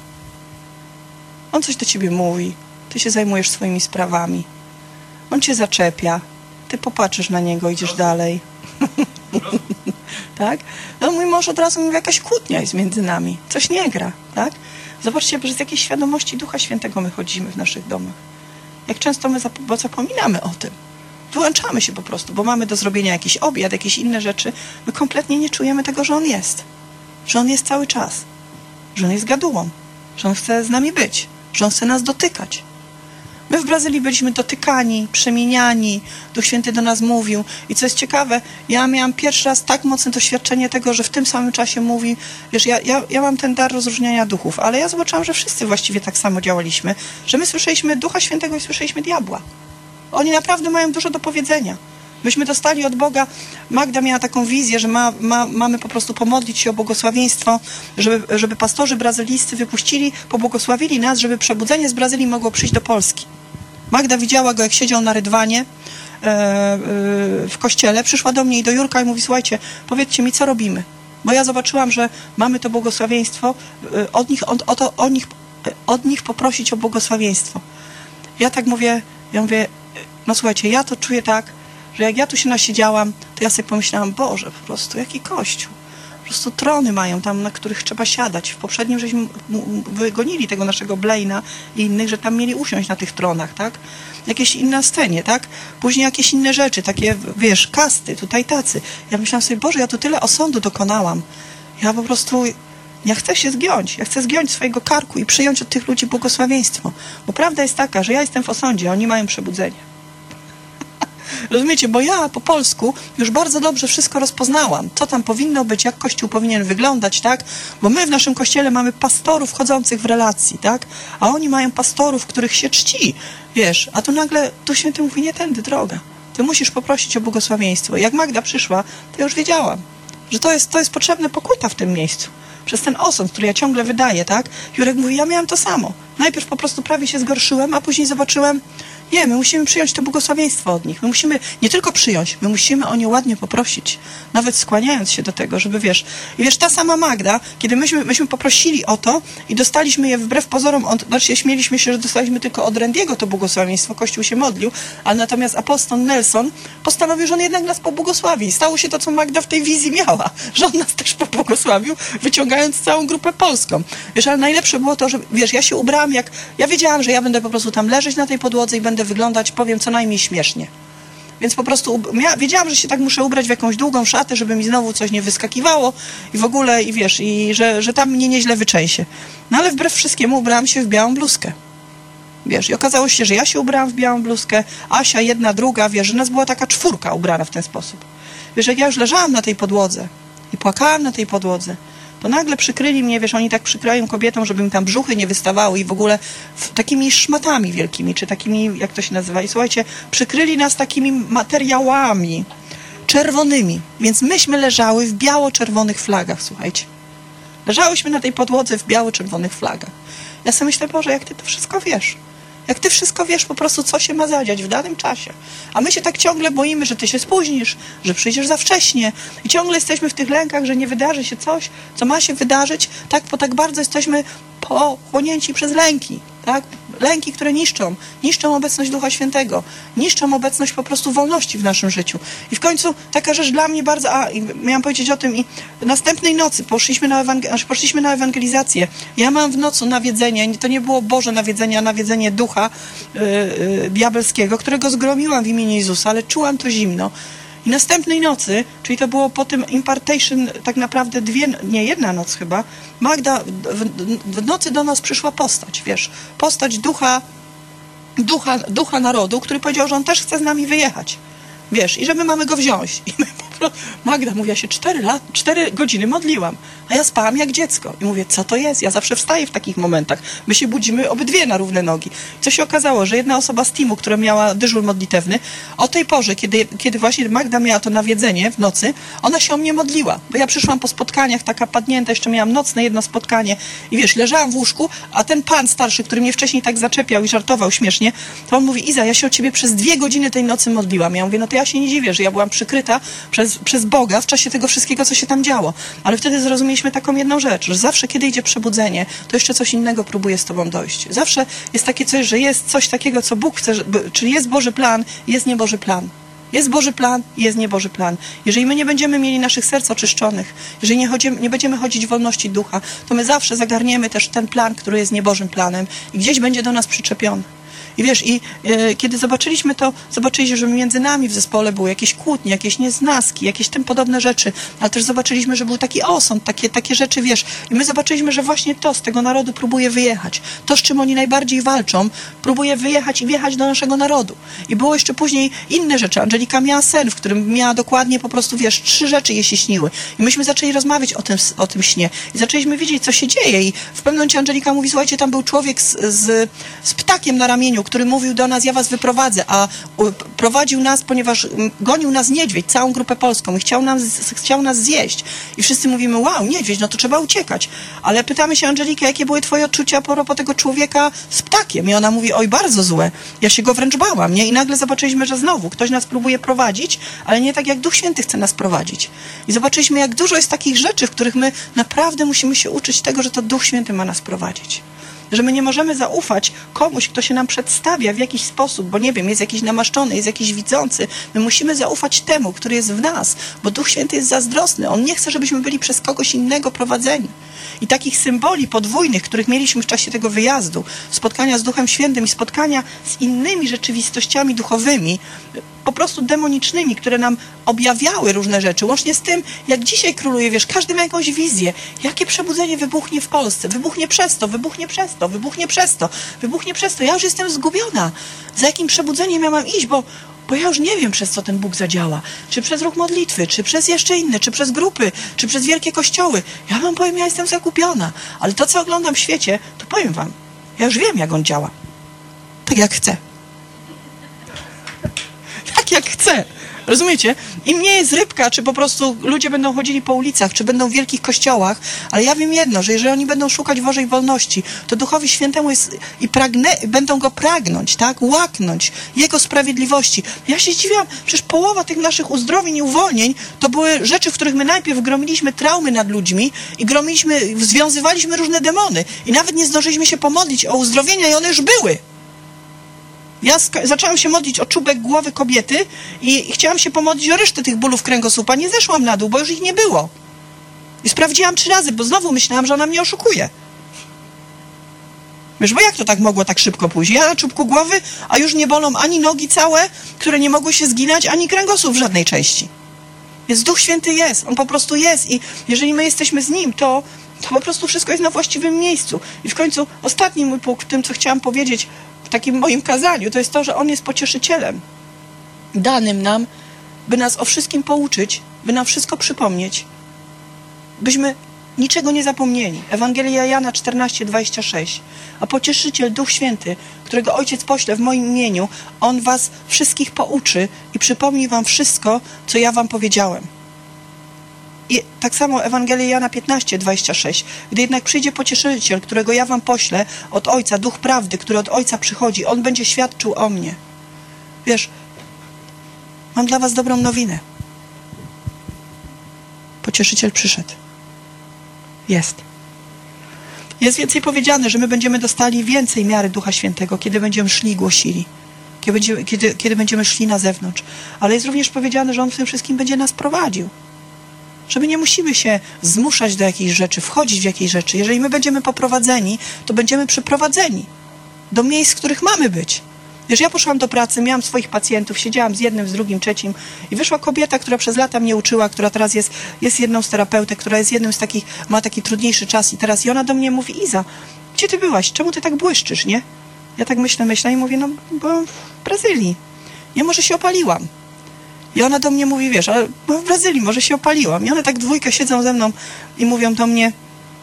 On coś do ciebie mówi, ty się zajmujesz swoimi sprawami. On cię zaczepia, ty popatrzysz na niego, idziesz dalej. Tak? No mój mąż od razu mówi, jakaś kłótnia jest między nami, coś nie gra, tak? Zobaczcie, że z jakiej świadomości Ducha Świętego my chodzimy w naszych domach. Jak często my zapominamy o tym. Wyłączamy się po prostu, bo mamy do zrobienia jakiś obiad, jakieś inne rzeczy. My kompletnie nie czujemy tego, że On jest. Że On jest cały czas. Że On jest gadułą. Że On chce z nami być. Że On chce nas dotykać. My w Brazylii byliśmy dotykani, przemieniani. Duch Święty do nas mówił. I co jest ciekawe, ja miałam pierwszy raz tak mocne doświadczenie tego, że w tym samym czasie mówi, wiesz, ja mam ten dar rozróżniania duchów, ale ja zobaczyłam, że wszyscy właściwie tak samo działaliśmy, że my słyszeliśmy Ducha Świętego i słyszeliśmy diabła. Oni naprawdę mają dużo do powiedzenia. Myśmy dostali od Boga, Magda miała taką wizję, że mamy po prostu pomodlić się o błogosławieństwo, żeby pastorzy brazylijscy wypuścili, pobłogosławili nas, żeby przebudzenie z Brazylii mogło przyjść do Polski. Magda widziała go, jak siedział na rydwanie w kościele, przyszła do mnie i do Jurka i mówi, słuchajcie, powiedzcie mi, co robimy. Bo ja zobaczyłam, że mamy to błogosławieństwo, od nich poprosić o błogosławieństwo. Ja tak mówię, no słuchajcie, ja to czuję tak, że jak ja tu się nasiedziałam, to ja sobie pomyślałam, Boże, po prostu, jaki kościół. Po prostu trony mają tam, na których trzeba siadać. W poprzednim żeśmy wygonili tego naszego Blaina i innych, że tam mieli usiąść na tych tronach, tak? Jakieś inne scenie, tak? Później jakieś inne rzeczy, takie, wiesz, kasty, tutaj tacy. Ja myślałam sobie, Boże, ja tu tyle osądu dokonałam. Ja po prostu, ja chcę się zgiąć. Ja chcę zgiąć swojego karku i przyjąć od tych ludzi błogosławieństwo. Bo prawda jest taka, że ja jestem w osądzie, a oni mają przebudzenie. Rozumiecie, bo ja po polsku już bardzo dobrze wszystko rozpoznałam, co tam powinno być, jak Kościół powinien wyglądać, tak? Bo my w naszym Kościele mamy pastorów wchodzących w relacji, tak? A oni mają pastorów, których się czci, wiesz? A tu nagle, tu Święty mówi, nie tędy droga. Ty musisz poprosić o błogosławieństwo. Jak Magda przyszła, to ja już wiedziałam, że to jest potrzebna pokuta w tym miejscu. Przez ten osąd, który ja ciągle wydaję, tak? Jurek mówi, ja miałam to samo. Najpierw po prostu prawie się zgorszyłem, a później zobaczyłem, nie, my musimy przyjąć to błogosławieństwo od nich. My musimy nie tylko przyjąć, my musimy o nie ładnie poprosić. Nawet skłaniając się do tego, żeby wiesz. I wiesz, ta sama Magda, kiedy myśmy poprosili o to i dostaliśmy je wbrew pozorom, znaczy śmieliśmy się, że dostaliśmy tylko od Randiego to błogosławieństwo, Kościół się modlił, ale natomiast apostoł Nelson postanowił, że on jednak nas pobłogosławi. Stało się to, co Magda w tej wizji miała, że on nas też pobłogosławił, wyciągając całą grupę polską. Wiesz, ale najlepsze było to, że wiesz, ja się ubrałam jak, ja wiedziałam, że ja będę po prostu tam leżeć na tej podłodze i będę wyglądać, powiem, co najmniej śmiesznie. Więc po prostu wiedziałam, że się tak muszę ubrać w jakąś długą szatę, żeby mi znowu coś nie wyskakiwało i w ogóle, i wiesz, i że tam mnie nieźle wyczęsie. No ale wbrew wszystkiemu ubrałam się w białą bluzkę. Wiesz, i okazało się, że ja się ubrałam w białą bluzkę, Asia, jedna, druga, wiesz, że nas była taka 4 ubrana w ten sposób. Wiesz, jak ja już leżałam na tej podłodze i płakałam na tej podłodze, to nagle przykryli mnie, wiesz, oni tak przykrywają kobietom, żeby mi tam brzuchy nie wystawały i w ogóle takimi szmatami wielkimi, czy takimi, jak to się nazywa. I słuchajcie, przykryli nas takimi materiałami czerwonymi, więc myśmy leżały w biało-czerwonych flagach, słuchajcie. Leżałyśmy na tej podłodze w biało-czerwonych flagach. Ja sobie myślę, Boże, jak Ty to wszystko wiesz. Jak Ty wszystko wiesz po prostu, co się ma zadziać w danym czasie. A my się tak ciągle boimy, że Ty się spóźnisz, że przyjdziesz za wcześnie. I ciągle jesteśmy w tych lękach, że nie wydarzy się coś, co ma się wydarzyć. Tak, bo tak bardzo jesteśmy pochłonięci przez lęki. Tak? Lęki, które niszczą obecność Ducha Świętego, niszczą obecność po prostu wolności w naszym życiu. I w końcu taka rzecz dla mnie bardzo, miałam powiedzieć o tym i następnej nocy poszliśmy na ewangelizację. Ja mam w nocy nawiedzenie, to nie było Boże nawiedzenie, a nawiedzenie ducha diabelskiego, którego zgromiłam w imieniu Jezusa, ale czułam to zimno. I następnej nocy, czyli to było po tym impartation, tak naprawdę jedna noc chyba, Magda, w nocy do nas przyszła postać, wiesz, postać ducha narodu, który powiedział, że on też chce z nami wyjechać, wiesz, i że my mamy go wziąć. I my Magda mówi, ja się 4 godziny modliłam, a ja spałam jak dziecko. I mówię, co to jest? Ja zawsze wstaję w takich momentach. My się budzimy obydwie na równe nogi. Co się okazało, że jedna osoba z teamu, która miała dyżur modlitewny, o tej porze, kiedy właśnie Magda miała to nawiedzenie w nocy, ona się o mnie modliła. Bo ja przyszłam po spotkaniach, taka padnięta, jeszcze miałam nocne jedno spotkanie i wiesz, leżałam w łóżku, a ten pan starszy, który mnie wcześniej tak zaczepiał i żartował śmiesznie, to on mówi, Iza, ja się o ciebie przez 2 godziny tej nocy modliłam. Ja mówię, no to ja się nie dziwię, że ja byłam przykryta przez Boga w czasie tego wszystkiego, co się tam działo. Ale wtedy zrozumieliśmy taką jedną rzecz, że zawsze, kiedy idzie przebudzenie, to jeszcze coś innego próbuje z tobą dojść. Zawsze jest takie coś, że jest coś takiego, co Bóg chce, czyli jest Boży plan, jest nieboży plan. Jest Boży plan, jest nieboży plan. Jeżeli my nie będziemy mieli naszych serc oczyszczonych, jeżeli nie będziemy chodzić w wolności ducha, to my zawsze zagarniemy też ten plan, który jest niebożym planem i gdzieś będzie do nas przyczepiony. I wiesz, kiedy zobaczyliśmy to, zobaczyliśmy, że między nami w zespole były jakieś kłótnie, jakieś nieznaski, jakieś tym podobne rzeczy, ale też zobaczyliśmy, że był taki osąd, takie rzeczy, wiesz, i my zobaczyliśmy, że właśnie to z tego narodu próbuje wyjechać. To, z czym oni najbardziej walczą, próbuje wyjechać i wjechać do naszego narodu. I było jeszcze później inne rzeczy. Angelika miała sen, w którym miała dokładnie po prostu, wiesz, 3 rzeczy jej się śniły. I myśmy zaczęli rozmawiać o tym śnie. I zaczęliśmy wiedzieć, co się dzieje. I w pewnym momencie Angelika mówi, słuchajcie, tam był człowiek z ptakiem na ramieniu, stworzeniu, który mówił do nas, ja was wyprowadzę, a prowadził nas, ponieważ gonił nas niedźwiedź, całą grupę polską i chciał nas zjeść. I wszyscy mówimy, wow, niedźwiedź, no to trzeba uciekać. Ale pytamy się Angelikę, jakie były twoje odczucia a propos tego człowieka z ptakiem? I ona mówi, oj, bardzo złe. Ja się go wręcz bałam, nie? I nagle zobaczyliśmy, że znowu ktoś nas próbuje prowadzić, ale nie tak jak Duch Święty chce nas prowadzić. I zobaczyliśmy, jak dużo jest takich rzeczy, w których my naprawdę musimy się uczyć tego, że to Duch Święty ma nas prowadzić. Że my nie możemy zaufać komuś, kto się nam przedstawia w jakiś sposób, bo nie wiem, jest jakiś namaszczony, jest jakiś widzący. My musimy zaufać temu, który jest w nas, bo Duch Święty jest zazdrosny. On nie chce, żebyśmy byli przez kogoś innego prowadzeni. I takich symboli podwójnych, których mieliśmy w czasie tego wyjazdu, spotkania z Duchem Świętym i spotkania z innymi rzeczywistościami duchowymi, po prostu demonicznymi, które nam objawiały różne rzeczy, łącznie z tym, jak dzisiaj króluje, wiesz, każdy ma jakąś wizję, jakie przebudzenie wybuchnie w Polsce, wybuchnie przez to, wybuchnie przez to, wybuchnie przez to, wybuchnie przez to. Ja już jestem zgubiona. Za jakim przebudzeniem ja mam iść, bo ja już nie wiem, przez co ten Bóg zadziała. Czy przez ruch modlitwy, czy przez jeszcze inne, czy przez grupy, czy przez wielkie kościoły. Ja wam powiem, ja jestem zagubiona. Ale to, co oglądam w świecie, to powiem wam, ja już wiem, jak on działa. Tak jak chce. Tak jak chce. Rozumiecie? Im nie jest rybka, czy po prostu ludzie będą chodzili po ulicach, czy będą w wielkich kościołach, ale ja wiem jedno, że jeżeli oni będą szukać Bożej wolności, to Duchowi Świętemu jest i będą go pragnąć, tak? Łaknąć Jego sprawiedliwości. Ja się zdziwiłam, przecież połowa tych naszych uzdrowień i uwolnień to były rzeczy, w których my najpierw gromiliśmy traumy nad ludźmi i związywaliśmy różne demony i nawet nie zdążyliśmy się pomodlić o uzdrowienia i one już były. Ja zaczęłam się modlić o czubek głowy kobiety i chciałam się pomodlić o resztę tych bólów kręgosłupa. Nie zeszłam na dół, bo już ich nie było. I sprawdziłam 3 razy, bo znowu myślałam, że ona mnie oszukuje. Wiesz, bo jak to tak mogło tak szybko pójść? Ja na czubku głowy, a już nie bolą ani nogi całe, które nie mogły się zginać, ani kręgosłup w żadnej części. Więc Duch Święty jest. On po prostu jest. I jeżeli my jesteśmy z Nim, to po prostu wszystko jest na właściwym miejscu. I w końcu ostatni mój punkt w tym, co chciałam powiedzieć w takim moim kazaniu, to jest to, że On jest pocieszycielem danym nam, by nas o wszystkim pouczyć, by nam wszystko przypomnieć, byśmy niczego nie zapomnieli. Ewangelia Jana 14:26. A pocieszyciel, Duch Święty, którego Ojciec pośle w moim imieniu, On was wszystkich pouczy i przypomni wam wszystko, co ja wam powiedziałem. I tak samo Ewangelia Jana 15:26. Gdy jednak przyjdzie pocieszyciel, którego ja wam poślę od Ojca, Duch Prawdy, który od Ojca przychodzi, On będzie świadczył o mnie. Wiesz, mam dla was dobrą nowinę. Pocieszyciel przyszedł. Jest. Jest więcej powiedziane, że my będziemy dostali więcej miary Ducha Świętego, kiedy będziemy szli i głosili. Kiedy będziemy szli na zewnątrz. Ale jest również powiedziane, że On w tym wszystkim będzie nas prowadził. Że my nie musimy się zmuszać do jakiejś rzeczy, wchodzić w jakieś rzeczy. Jeżeli my będziemy poprowadzeni, to będziemy przyprowadzeni do miejsc, w których mamy być. Wiesz, ja poszłam do pracy, miałam swoich pacjentów, siedziałam z jednym, z drugim, trzecim i wyszła kobieta, która przez lata mnie uczyła, która teraz jest jedną z terapeutek, która jest jednym z takich, ma taki trudniejszy czas i ona do mnie mówi: Iza, gdzie ty byłaś? Czemu ty tak błyszczysz, nie? Ja tak myślę i mówię, no bo w Brazylii. Ja może się opaliłam. I ona do mnie mówi, wiesz, ale w Brazylii może się opaliłam. I one tak dwójkę siedzą ze mną i mówią do mnie,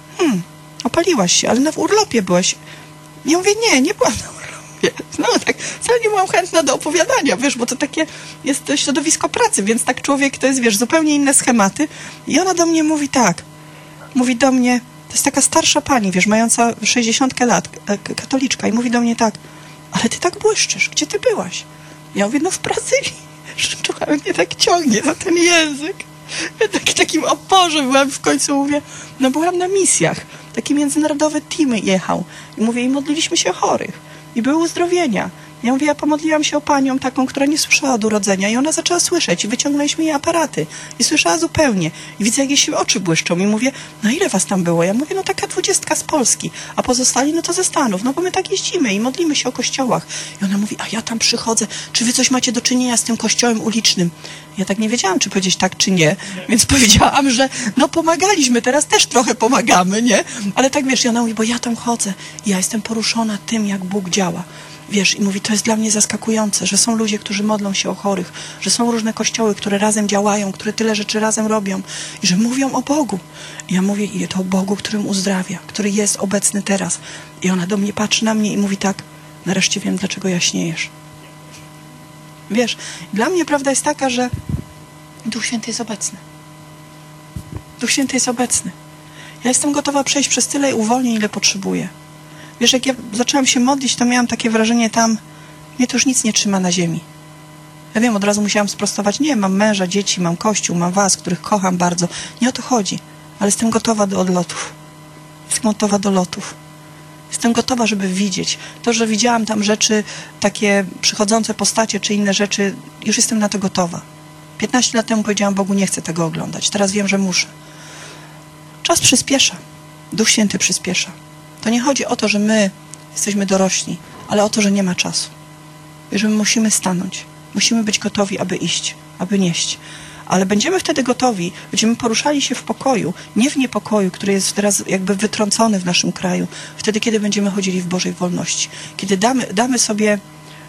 opaliłaś się, ale na urlopie byłaś. Ja mówię, nie byłam na urlopie. No tak, wcale nie byłam chętna do opowiadania, wiesz, bo to takie jest to środowisko pracy, więc tak człowiek to jest, wiesz, zupełnie inne schematy. I ona do mnie mówi tak, mówi do mnie, to jest taka starsza pani, wiesz, mająca 60 lat, katoliczka, i mówi do mnie tak, ale ty tak błyszczysz, gdzie ty byłaś? Ja mówię, no w Brazylii. Trochę mnie tak ciągnie za ten język. Ja takim oporze byłam, w końcu mówię, no byłam na misjach. Taki międzynarodowy team jechał. I mówię, i modliliśmy się o chorych. I były uzdrowienia. Ja mówię, ja pomodliłam się o panią taką, która nie słyszała od urodzenia. I ona zaczęła słyszeć. I wyciągnęliśmy jej aparaty. I słyszała zupełnie. I widzę, jak jej się oczy błyszczą. I mówię, no ile was tam było? Ja mówię, no taka 20 z Polski. A pozostali, no to ze Stanów. No bo my tak jeździmy i modlimy się o kościołach. I ona mówi, a ja tam przychodzę. Czy wy coś macie do czynienia z tym kościołem ulicznym? Ja tak nie wiedziałam, czy powiedzieć tak, czy nie. Więc powiedziałam, że no pomagaliśmy. Teraz też trochę pomagamy, nie? Ale tak wiesz, i ona mówi, bo ja tam chodzę. I ja jestem poruszona tym, jak Bóg działa. Wiesz, i mówi, to jest dla mnie zaskakujące, że są ludzie, którzy modlą się o chorych, że są różne kościoły, które razem działają, które tyle rzeczy razem robią i że mówią o Bogu. I ja mówię, i to o Bogu, którym uzdrawia, który jest obecny teraz. I ona do mnie patrzy na mnie i mówi tak, nareszcie wiem, dlaczego jaśniejesz. Wiesz, dla mnie prawda jest taka, że Duch Święty jest obecny. Duch Święty jest obecny. Ja jestem gotowa przejść przez tyle uwolnień, ile potrzebuję. Wiesz, jak ja zaczęłam się modlić, to miałam takie wrażenie tam, mnie to już nic nie trzyma na ziemi. Ja wiem, od razu musiałam sprostować, nie, mam męża, dzieci, mam Kościół, mam was, których kocham bardzo. Nie o to chodzi, ale jestem gotowa do odlotów. Jestem gotowa do lotów. Jestem gotowa, żeby widzieć. To, że widziałam tam rzeczy, takie przychodzące postacie czy inne rzeczy, już jestem na to gotowa. 15 lat temu powiedziałam Bogu, nie chcę tego oglądać. Teraz wiem, że muszę. Czas przyspiesza. Duch Święty przyspiesza. To nie chodzi o to, że my jesteśmy dorośli, ale o to, że nie ma czasu. I że my musimy stanąć. Musimy być gotowi, aby iść, aby nieść. Ale będziemy wtedy gotowi, będziemy poruszali się w pokoju, nie w niepokoju, który jest teraz jakby wytrącony w naszym kraju. Wtedy, kiedy będziemy chodzili w Bożej wolności. Kiedy damy sobie,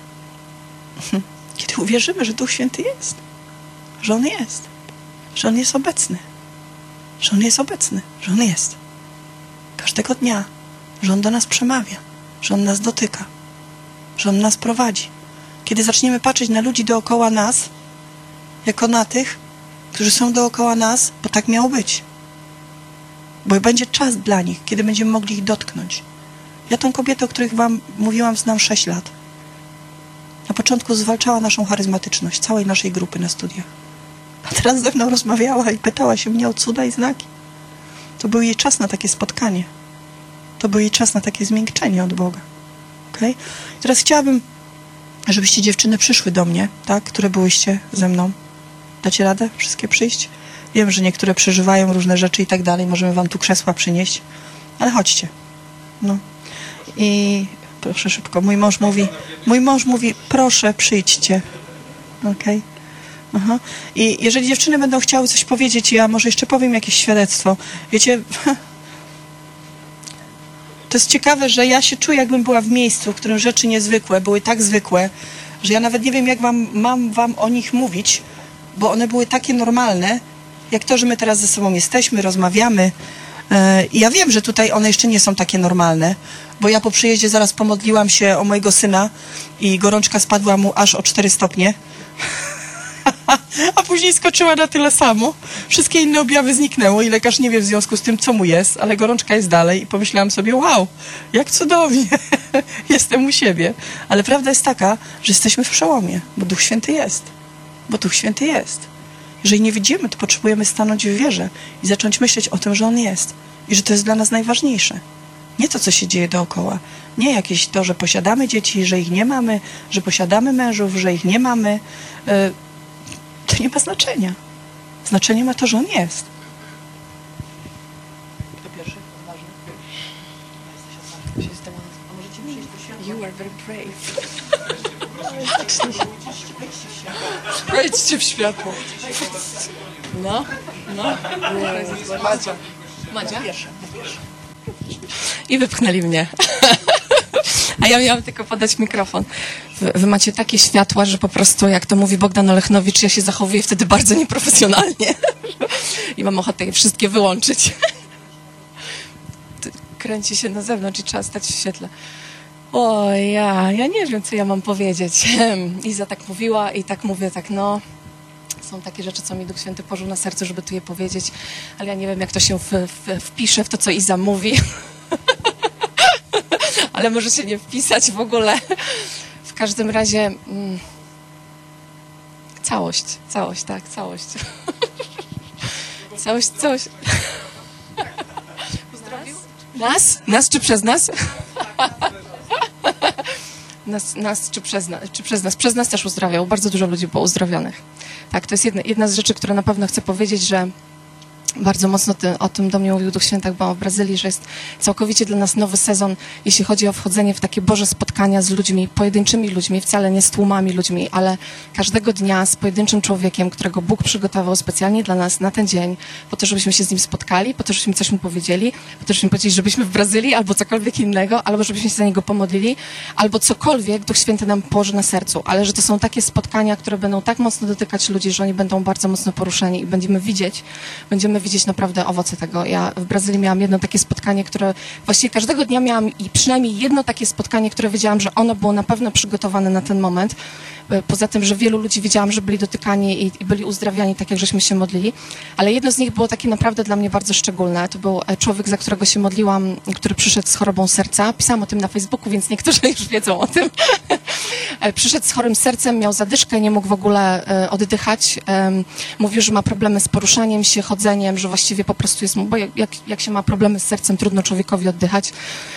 kiedy uwierzymy, że Duch Święty jest. Że On jest. Że On jest obecny. Że On jest obecny. Że On jest. Każdego dnia. Że On do nas przemawia. Że On nas dotyka. Że On nas prowadzi. Kiedy zaczniemy patrzeć na ludzi dookoła nas, jako na tych, którzy są dookoła nas, bo tak miało być. Bo będzie czas dla nich, kiedy będziemy mogli ich dotknąć. Ja tą kobietę, o których wam mówiłam, znam 6 lat. Na początku zwalczała naszą charyzmatyczność, całej naszej grupy na studiach. A teraz ze mną rozmawiała i pytała się mnie o cuda i znaki. To był jej czas na takie spotkanie. To był jej czas na takie zmiękczenie od Boga. Okay? I teraz chciałabym, żebyście dziewczyny przyszły do mnie, tak, które byłyście ze mną. Dacie radę wszystkie przyjść? Wiem, że niektóre przeżywają różne rzeczy i tak dalej. Możemy wam tu krzesła przynieść. Ale chodźcie. No. I proszę szybko. Mój mąż mówi, proszę przyjdźcie. Okej? Aha. I jeżeli dziewczyny będą chciały coś powiedzieć, ja może jeszcze powiem jakieś świadectwo. Wiecie, to jest ciekawe, że ja się czuję, jakbym była w miejscu, w którym rzeczy niezwykłe były tak zwykłe, że ja nawet nie wiem, jak mam wam o nich mówić, bo one były takie normalne, jak to, że my teraz ze sobą jesteśmy, rozmawiamy. I ja wiem, że tutaj one jeszcze nie są takie normalne, bo ja po przyjeździe zaraz pomodliłam się o mojego syna i gorączka spadła mu aż o 4 stopnie. A później skoczyła na tyle samo. Wszystkie inne objawy zniknęły i lekarz nie wie w związku z tym, co mu jest, ale gorączka jest dalej i pomyślałam sobie, wow, jak cudownie, jestem u siebie. Ale prawda jest taka, że jesteśmy w przełomie, bo Duch Święty jest. Bo Duch Święty jest. Jeżeli nie widzimy, to potrzebujemy stanąć w wierze i zacząć myśleć o tym, że On jest i że to jest dla nas najważniejsze. Nie to, co się dzieje dookoła. Nie jakieś to, że posiadamy dzieci, że ich nie mamy, że posiadamy mężów, że ich nie mamy. To nie ma znaczenia. Znaczenie ma to, że On jest. Kto pierwszy? Odważny? A możecie przyjść do światła? You are very brave. Wejdźcie w światło. No. Madzia? I wypchnęli mnie. A ja miałam tylko podać mikrofon. Wy macie takie światła, że po prostu, jak to mówi Bogdan Olechnowicz, ja się zachowuję wtedy bardzo nieprofesjonalnie. I mam ochotę je wszystkie wyłączyć. Kręci się na zewnątrz i trzeba stać w świetle. O, ja nie wiem, co ja mam powiedzieć. Iza tak mówiła i tak mówię, tak no. Są takie rzeczy, co mi Duch Święty położył na sercu, żeby tu je powiedzieć, ale ja nie wiem, jak to się wpisze w to, co Iza mówi. Ale może się nie wpisać w ogóle. W każdym razie całość, tak, całość. Całość. Uzdrowił? Nas czy przez nas? Nas czy przez nas? Przez nas też uzdrawiał. Bardzo dużo ludzi było uzdrowionych. Tak, to jest jedna z rzeczy, które na pewno chcę powiedzieć, że bardzo mocno o tym do mnie mówił Duch Święty, jak byłam w Brazylii, że jest całkowicie dla nas nowy sezon, jeśli chodzi o wchodzenie w takie Boże spotkania z ludźmi, pojedynczymi ludźmi, wcale nie z tłumami ludźmi, ale każdego dnia z pojedynczym człowiekiem, którego Bóg przygotował specjalnie dla nas na ten dzień, po to, żebyśmy się z nim spotkali, po to, żebyśmy coś mu powiedzieli, po to, żebyśmy powiedzieli, żebyśmy w Brazylii, albo cokolwiek innego, albo żebyśmy się za niego pomodlili, albo cokolwiek Duch Święty nam położy na sercu, ale że to są takie spotkania, które będą tak mocno dotykać ludzi, że oni będą bardzo mocno poruszeni i będziemy widzieć widzieć naprawdę owoce tego. Ja w Brazylii miałam jedno takie spotkanie, które właściwie każdego dnia miałam i przynajmniej jedno takie spotkanie, które wiedziałam, że ono było na pewno przygotowane na ten moment. Poza tym, że wielu ludzi wiedziałam, że byli dotykani i byli uzdrawiani, tak jak żeśmy się modlili. Ale jedno z nich było takie naprawdę dla mnie bardzo szczególne. To był człowiek, za którego się modliłam, który przyszedł z chorobą serca. Pisałam o tym na Facebooku, więc niektórzy już wiedzą o tym. Przyszedł z chorym sercem, miał zadyszkę, nie mógł w ogóle oddychać. Mówił, że ma problemy z poruszaniem się, chodzeniem, że właściwie po prostu jest mu, bo jak się ma problemy z sercem, trudno człowiekowi oddychać.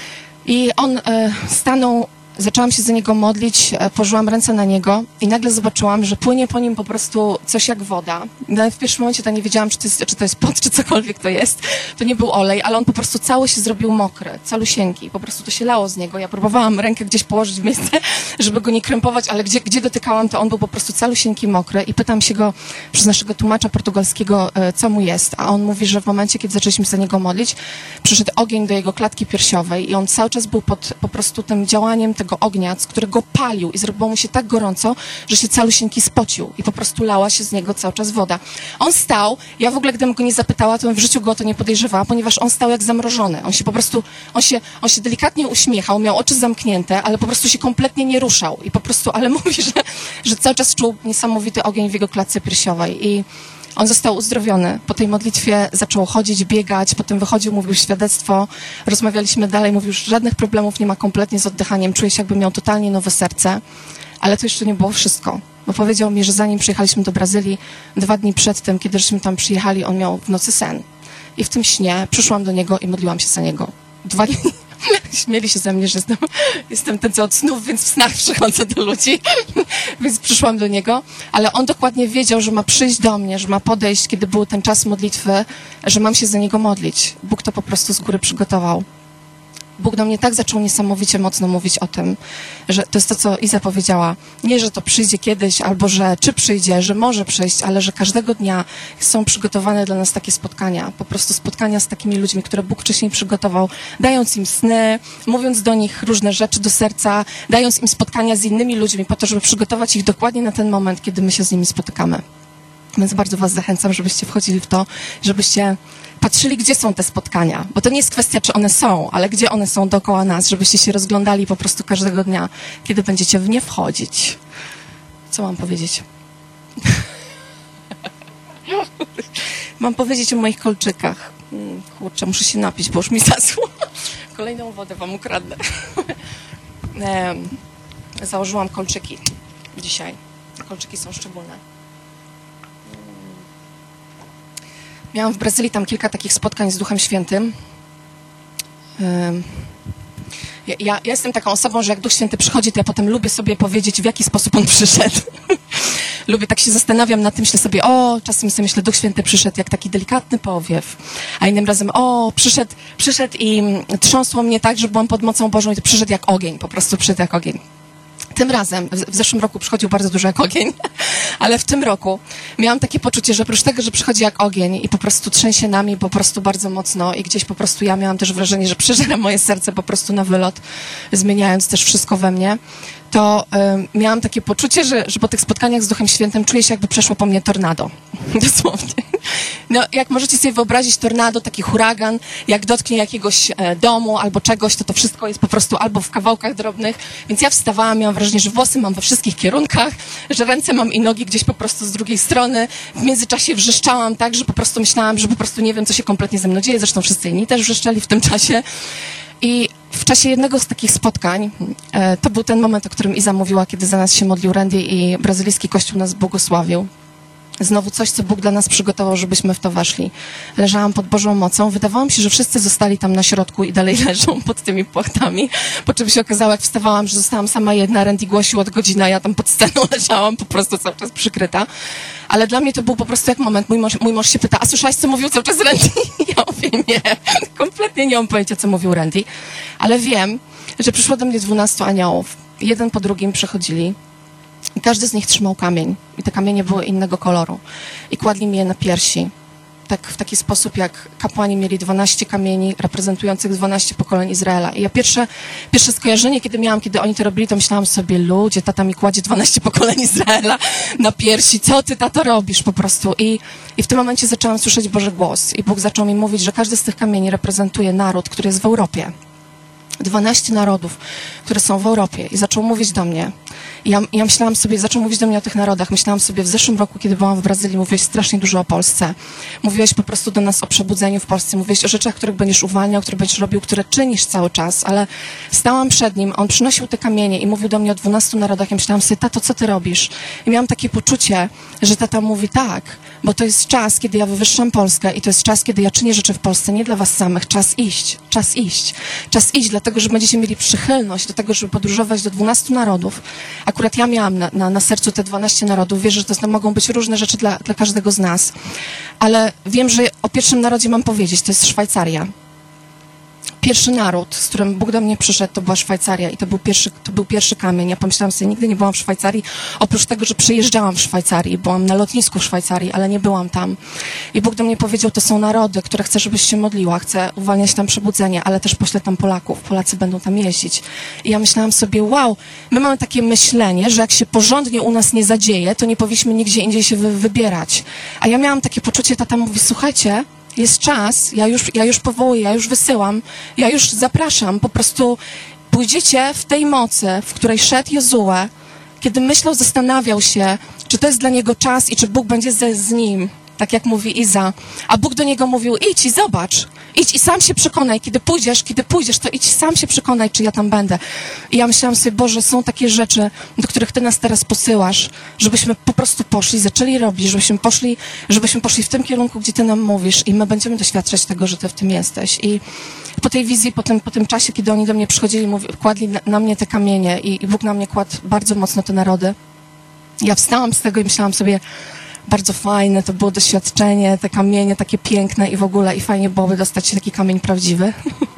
I on stanął, zaczęłam się za niego modlić, położyłam ręce na niego i nagle zobaczyłam, że płynie po nim po prostu coś jak woda. Nawet w pierwszym momencie to nie wiedziałam, czy to jest pot, czy cokolwiek to jest. To nie był olej, ale on po prostu cały się zrobił mokry, calusieńki. Po prostu to się lało z niego. Ja próbowałam rękę gdzieś położyć w miejsce, żeby go nie krępować, ale gdzie dotykałam, to on był po prostu calusieńki mokry i pytam się go przez naszego tłumacza portugalskiego, co mu jest. A on mówi, że w momencie, kiedy zaczęliśmy za niego modlić, przyszedł ogień do jego klatki piersiowej i on cały czas był pod po prostu tym działaniem tego ognia, który go palił i zrobiło mu się tak gorąco, że się calusieńki spocił i po prostu lała się z niego cały czas woda. On stał, ja w ogóle gdybym go nie zapytała, to bym w życiu go o to nie podejrzewała, ponieważ on stał jak zamrożony. On się po prostu, on się delikatnie uśmiechał, miał oczy zamknięte, ale po prostu się kompletnie nie ruszał i po prostu, ale mówi, że cały czas czuł niesamowity ogień w jego klatce piersiowej i on został uzdrowiony. Po tej modlitwie zaczął chodzić, biegać, potem wychodził, mówił świadectwo, rozmawialiśmy dalej, mówił, że żadnych problemów nie ma kompletnie z oddychaniem, czuje się jakby miał totalnie nowe serce, ale to jeszcze nie było wszystko, bo powiedział mi, że zanim przyjechaliśmy do Brazylii, 2 dni przed tym, kiedy żeśmy tam przyjechali, on miał w nocy sen i w tym śnie przyszłam do niego i modliłam się za niego. 2 dni. Śmieli się ze mnie, że jestem ten co od snów, więc w snach przychodzę do ludzi, więc przyszłam do niego, ale on dokładnie wiedział, że ma przyjść do mnie, że ma podejść, kiedy był ten czas modlitwy, że mam się za niego modlić. Bóg to po prostu z góry przygotował. Bóg do mnie tak zaczął niesamowicie mocno mówić o tym, że to jest to, co Iza powiedziała. Nie, że to przyjdzie kiedyś, albo że czy przyjdzie, że może przyjść, ale że każdego dnia są przygotowane dla nas takie spotkania. Po prostu spotkania z takimi ludźmi, które Bóg wcześniej przygotował, dając im sny, mówiąc do nich różne rzeczy do serca, dając im spotkania z innymi ludźmi po to, żeby przygotować ich dokładnie na ten moment, kiedy my się z nimi spotykamy. Więc bardzo was zachęcam, żebyście wchodzili w to, żebyście patrzyli, gdzie są te spotkania. Bo to nie jest kwestia, czy one są, ale gdzie one są dookoła nas, żebyście się rozglądali po prostu każdego dnia, kiedy będziecie w nie wchodzić. Co mam powiedzieć? Mam powiedzieć o moich kolczykach. Kurczę, muszę się napić, bo już mi zasło. Kolejną wodę wam ukradnę. Założyłam kolczyki dzisiaj. Kolczyki są szczególne. Miałam w Brazylii tam kilka takich spotkań z Duchem Świętym. Ja jestem taką osobą, że jak Duch Święty przychodzi, to ja potem lubię sobie powiedzieć, w jaki sposób On przyszedł. Lubię, tak się zastanawiam nad tym, myślę sobie, czasem sobie myślę, Duch Święty przyszedł jak taki delikatny powiew, a innym razem, przyszedł i trząsło mnie tak, że byłam pod mocą Bożą i to przyszedł jak ogień, po prostu przyszedł jak ogień. Tym razem, w zeszłym roku przychodził bardzo dużo jak ogień, ale w tym roku miałam takie poczucie, że oprócz tego, że przychodzi jak ogień i po prostu trzęsie nami po prostu bardzo mocno i gdzieś po prostu ja miałam też wrażenie, że przeżera moje serce po prostu na wylot, zmieniając też wszystko we mnie, to miałam takie poczucie, że po tych spotkaniach z Duchem Świętym czuję się, jakby przeszło po mnie tornado. Dosłownie. No, jak możecie sobie wyobrazić tornado, taki huragan, jak dotknie jakiegoś domu albo czegoś, to wszystko jest po prostu albo w kawałkach drobnych. Więc ja wstawałam, miałam wrażenie, że włosy mam we wszystkich kierunkach, że ręce mam i nogi gdzieś po prostu z drugiej strony. W międzyczasie wrzeszczałam tak, że po prostu myślałam, że po prostu nie wiem, co się kompletnie ze mną dzieje. Zresztą wszyscy inni też wrzeszczeli w tym czasie. I w czasie jednego z takich spotkań, to był ten moment, o którym Iza mówiła, kiedy za nas się modlił Randy i brazylijski kościół nas błogosławił. Znowu coś, co Bóg dla nas przygotował, żebyśmy w to weszli. Leżałam pod Bożą mocą. Wydawało mi się, że wszyscy zostali tam na środku i dalej leżą pod tymi płachtami. Po czym się okazało, jak wstawałam, że zostałam sama jedna. Randy głosił od godziny, a ja tam pod sceną leżałam po prostu cały czas przykryta. Ale dla mnie to był po prostu jak moment. Mój mąż się pyta, a słyszałaś, co mówił cały czas Randy? Ja mówię, nie. Kompletnie nie mam pojęcia, co mówił Randy. Ale wiem, że przyszło do mnie 12 aniołów. Jeden po drugim przechodzili. I każdy z nich trzymał kamień. I te kamienie były innego koloru. I kładli mi je na piersi. w taki sposób, jak kapłani mieli 12 kamieni reprezentujących 12 pokoleń Izraela. I ja pierwsze skojarzenie, kiedy oni to robili, to myślałam sobie, ludzie, tata mi kładzie 12 pokoleń Izraela na piersi, co ty, tato, robisz po prostu? I w tym momencie zaczęłam słyszeć Boży głos i Bóg zaczął mi mówić, że każdy z tych kamieni reprezentuje naród, który jest w Europie. 12 narodów, które są w Europie i zaczął mówić do mnie. I ja myślałam sobie, zaczął mówić do mnie o tych narodach. Myślałam sobie, w zeszłym roku, kiedy byłam w Brazylii, mówiłeś strasznie dużo o Polsce. Mówiłeś po prostu do nas o przebudzeniu w Polsce. Mówiłeś o rzeczach, których będziesz uwalniał, które będziesz robił, które czynisz cały czas, ale stałam przed nim, on przynosił te kamienie i mówił do mnie o 12 narodach. Ja myślałam sobie, tato, co ty robisz? I miałam takie poczucie, że tata mówi tak, bo to jest czas, kiedy ja wywyższam Polskę i to jest czas, kiedy ja czynię rzeczy w Polsce, nie dla was samych. Czas iść, dlatego, że będziecie mieli przychylność do tego, żeby podróżować do 12 narodów. Akurat ja miałam na sercu te 12 narodów. Wierzę, że to mogą być różne rzeczy dla każdego z nas. Ale wiem, że o pierwszym narodzie mam powiedzieć, to jest Szwajcaria. Pierwszy naród, z którym Bóg do mnie przyszedł, to była Szwajcaria i to był pierwszy kamień. Ja pomyślałam sobie, nigdy nie byłam w Szwajcarii, oprócz tego, że przyjeżdżałam w Szwajcarii, byłam na lotnisku w Szwajcarii, ale nie byłam tam. I Bóg do mnie powiedział, to są narody, które chcę, żebyś się modliła, chcę uwalniać tam przebudzenie, ale też poślę tam Polaków, Polacy będą tam jeździć. I ja myślałam sobie, wow, my mamy takie myślenie, że jak się porządnie u nas nie zadzieje, to nie powinniśmy nigdzie indziej się wybierać. A ja miałam takie poczucie, tata mówi, słuchajcie, jest czas, ja już powołuję, ja już wysyłam, ja już zapraszam, po prostu pójdziecie w tej mocy, w której szedł Jozue, kiedy myślał, zastanawiał się, czy to jest dla niego czas i czy Bóg będzie z nim, tak jak mówi Iza. A Bóg do niego mówił, idź i zobacz, idź i sam się przekonaj, kiedy pójdziesz, to idź sam się przekonaj, czy ja tam będę. I ja myślałam sobie, Boże, są takie rzeczy, do których Ty nas teraz posyłasz, żebyśmy po prostu poszli, zaczęli robić, żebyśmy poszli w tym kierunku, gdzie Ty nam mówisz i my będziemy doświadczać tego, że Ty w tym jesteś. I po tej wizji, po tym czasie, kiedy oni do mnie przychodzili, kładli na mnie te kamienie i Bóg na mnie kładł bardzo mocno te narody. Ja wstałam z tego i myślałam sobie, bardzo fajne, to było doświadczenie, te kamienie takie piękne i w ogóle, i fajnie byłoby dostać taki kamień prawdziwy.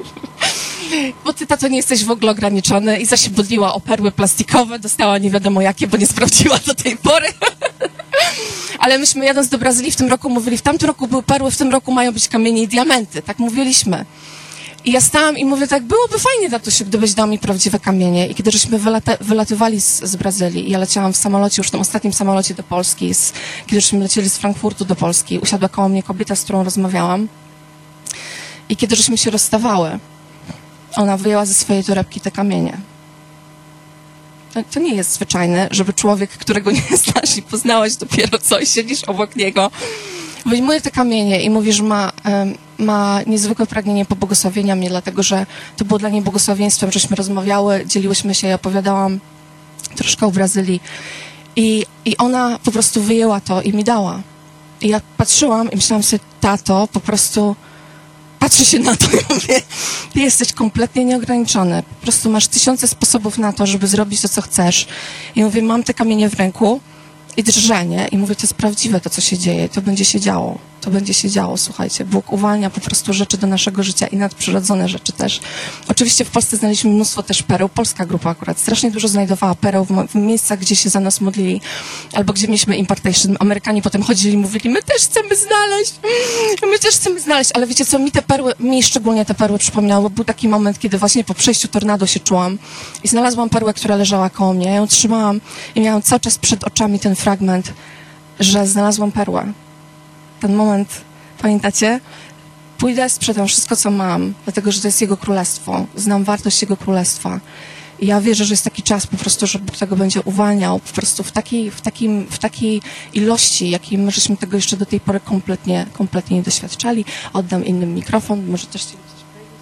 Bo ty, tato, nie jesteś w ogóle ograniczony. Iza się modliła o perły plastikowe, dostała nie wiadomo jakie, bo nie sprawdziła do tej pory. Ale myśmy jadąc do Brazylii w tym roku mówili, w tamtym roku były perły, w tym roku mają być kamienie i diamenty. Tak mówiliśmy. I ja stałam i mówię tak, byłoby fajnie, tatusiu, gdybyś dał mi prawdziwe kamienie. I kiedy żeśmy wylatywali z Brazylii, ja leciałam w samolocie, już w tym ostatnim samolocie do Polski, kiedy żeśmy lecieli z Frankfurtu do Polski, usiadła koło mnie kobieta, z którą rozmawiałam. I kiedy żeśmy się rozstawały, ona wyjęła ze swojej torebki te kamienie. To nie jest zwyczajne, żeby człowiek, którego nie znasz i poznałaś dopiero coś, siedzisz obok niego, wyjmuje te kamienie i mówi, że ma niezwykłe pragnienie pobłogosławienia mnie, dlatego że to było dla niej błogosławieństwem, żeśmy rozmawiały, dzieliłyśmy się, ja opowiadałam troszkę o Brazylii i ona po prostu wyjęła to i mi dała. I ja patrzyłam i myślałam sobie, tato, po prostu patrzę się na to i mówię, ty jesteś kompletnie nieograniczony, po prostu masz tysiące sposobów na to, żeby zrobić to, co chcesz. I mówię, mam te kamienie w ręku i drżenie i mówię, to jest prawdziwe to, co się dzieje, to będzie się działo. To będzie się działo, słuchajcie. Bóg uwalnia po prostu rzeczy do naszego życia i nadprzyrodzone rzeczy też. Oczywiście w Polsce znaleźliśmy mnóstwo też pereł. Polska grupa akurat strasznie dużo znajdowała pereł w miejscach, gdzie się za nas modlili, albo gdzie mieliśmy impartation. Amerykanie potem chodzili i mówili, my też chcemy znaleźć, ale wiecie co, mi szczególnie te perły przypomniały, bo był taki moment, kiedy właśnie po przejściu tornado się czułam i znalazłam perłę, która leżała koło mnie. Ja ją trzymałam i miałam cały czas przed oczami ten fragment, że znalazłam perłę. Ten moment, pamiętacie? Pójdę, sprzedam wszystko, co mam, dlatego, że to jest Jego Królestwo. Znam wartość Jego Królestwa. I ja wierzę, że jest taki czas po prostu, że Bóg tego będzie uwalniał po prostu w takiej ilości, jakiej my żeśmy tego jeszcze do tej pory kompletnie nie doświadczali. Oddam innym mikrofon, może też ci coś powiedzieć.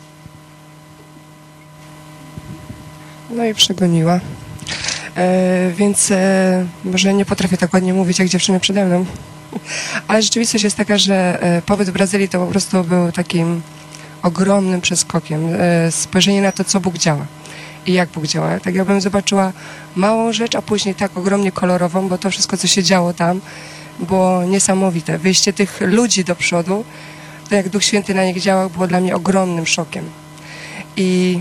No i przegoniła. Więc może nie potrafię tak ładnie mówić, jak dziewczyny przede mną. Ale rzeczywistość jest taka, że pobyt w Brazylii to po prostu był takim ogromnym przeskokiem. Spojrzenie na to, co Bóg działa i jak Bóg działa. Tak jakbym zobaczyła małą rzecz, a później tak ogromnie kolorową, bo to wszystko, co się działo tam, było niesamowite. Wyjście tych ludzi do przodu, to jak Duch Święty na nich działał, było dla mnie ogromnym szokiem. I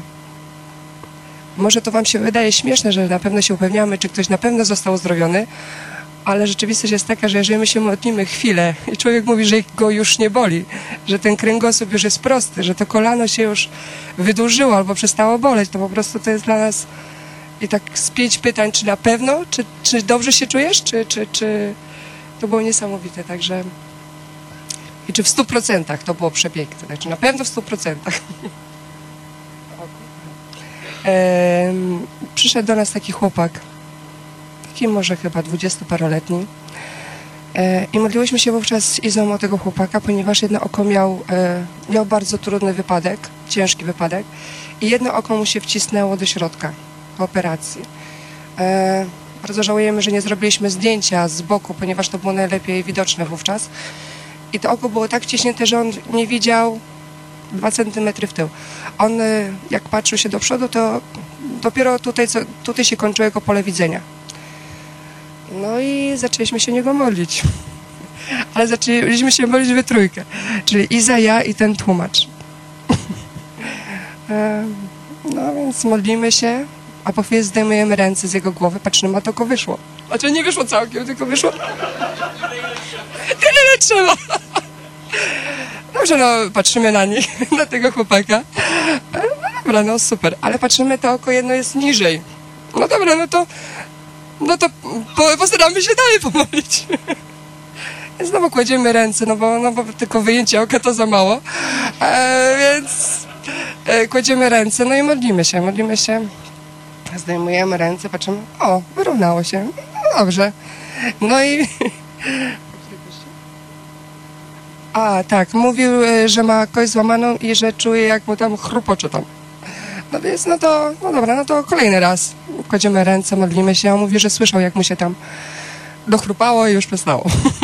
może to wam się wydaje śmieszne, że na pewno się upewniamy, czy ktoś na pewno został uzdrowiony, ale rzeczywistość jest taka, że jeżeli my się modlimy chwilę i człowiek mówi, że go już nie boli, że ten kręgosłup już jest prosty, że to kolano się już wydłużyło albo przestało boleć, to po prostu to jest dla nas i tak z 5 pytań, czy na pewno, czy dobrze się czujesz, czy to było niesamowite, także i czy w 100% to było przepiękne, także na pewno w 100%. Przyszedł do nas taki chłopak, taki może chyba 20-paroletni i modliłyśmy się wówczas z Izą o tego chłopaka, ponieważ jedno oko miał bardzo trudny wypadek, ciężki wypadek i jedno oko mu się wcisnęło do środka po operacji. Bardzo żałujemy, że nie zrobiliśmy zdjęcia z boku, ponieważ to było najlepiej widoczne wówczas i to oko było tak wciśnięte, że on nie widział 2 centymetry w tył. On jak patrzył się do przodu, to dopiero tutaj się kończyło jego pole widzenia. No i zaczęliśmy się o niego modlić. Ale zaczęliśmy się modlić we trójkę. Czyli Iza, ja i ten tłumacz. No więc modlimy się, a po chwili zdejmujemy ręce z jego głowy, patrzymy, a to go wyszło. Znaczy nie wyszło całkiem, tylko wyszło tyle, ile trzeba. Dobrze, no patrzymy na nich, na tego chłopaka. No dobra, no super, ale patrzymy, to oko jedno jest niżej. No dobra, no to postaramy się dalej pomodlić. Znowu kładziemy ręce, no bo tylko wyjęcie oka to za mało. Więc kładziemy ręce, no i modlimy się. Zdejmujemy ręce, patrzymy, o, wyrównało się. No dobrze. No i... A, tak, mówił, że ma kość złamaną i że czuje, jak mu tam chrupocze tam. No więc, no dobra, no to kolejny raz. Kładziemy ręce, modlimy się, on mówi, że słyszał, jak mu się tam dochrupało i już przestało.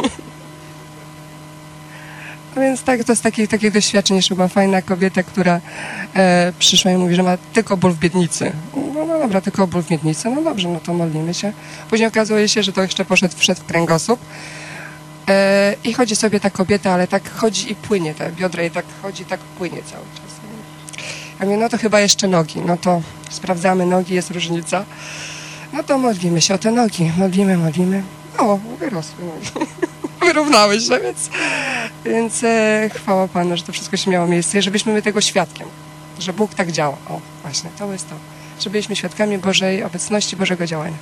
No więc tak, to z takich doświadczeń jeszcze była fajna kobieta, która przyszła i mówi, że ma tylko ból w miednicy. No dobra, tylko ból w miednicy, no dobrze, no to modlimy się. Później okazuje się, że to jeszcze wszedł w kręgosłup. I chodzi sobie ta kobieta, ale tak chodzi i płynie, te biodra i tak chodzi, tak płynie cały czas. Ja mówię, no to chyba jeszcze nogi, no to sprawdzamy nogi, jest różnica. No to modlimy się o te nogi, modlimy. O, wyrosły nogi, wyrównały się, więc chwała Panu, że to wszystko się miało miejsce i żebyśmy my tego świadkiem, że Bóg tak działa. O, właśnie, to jest to, że byliśmy świadkami Bożej obecności, Bożego działania.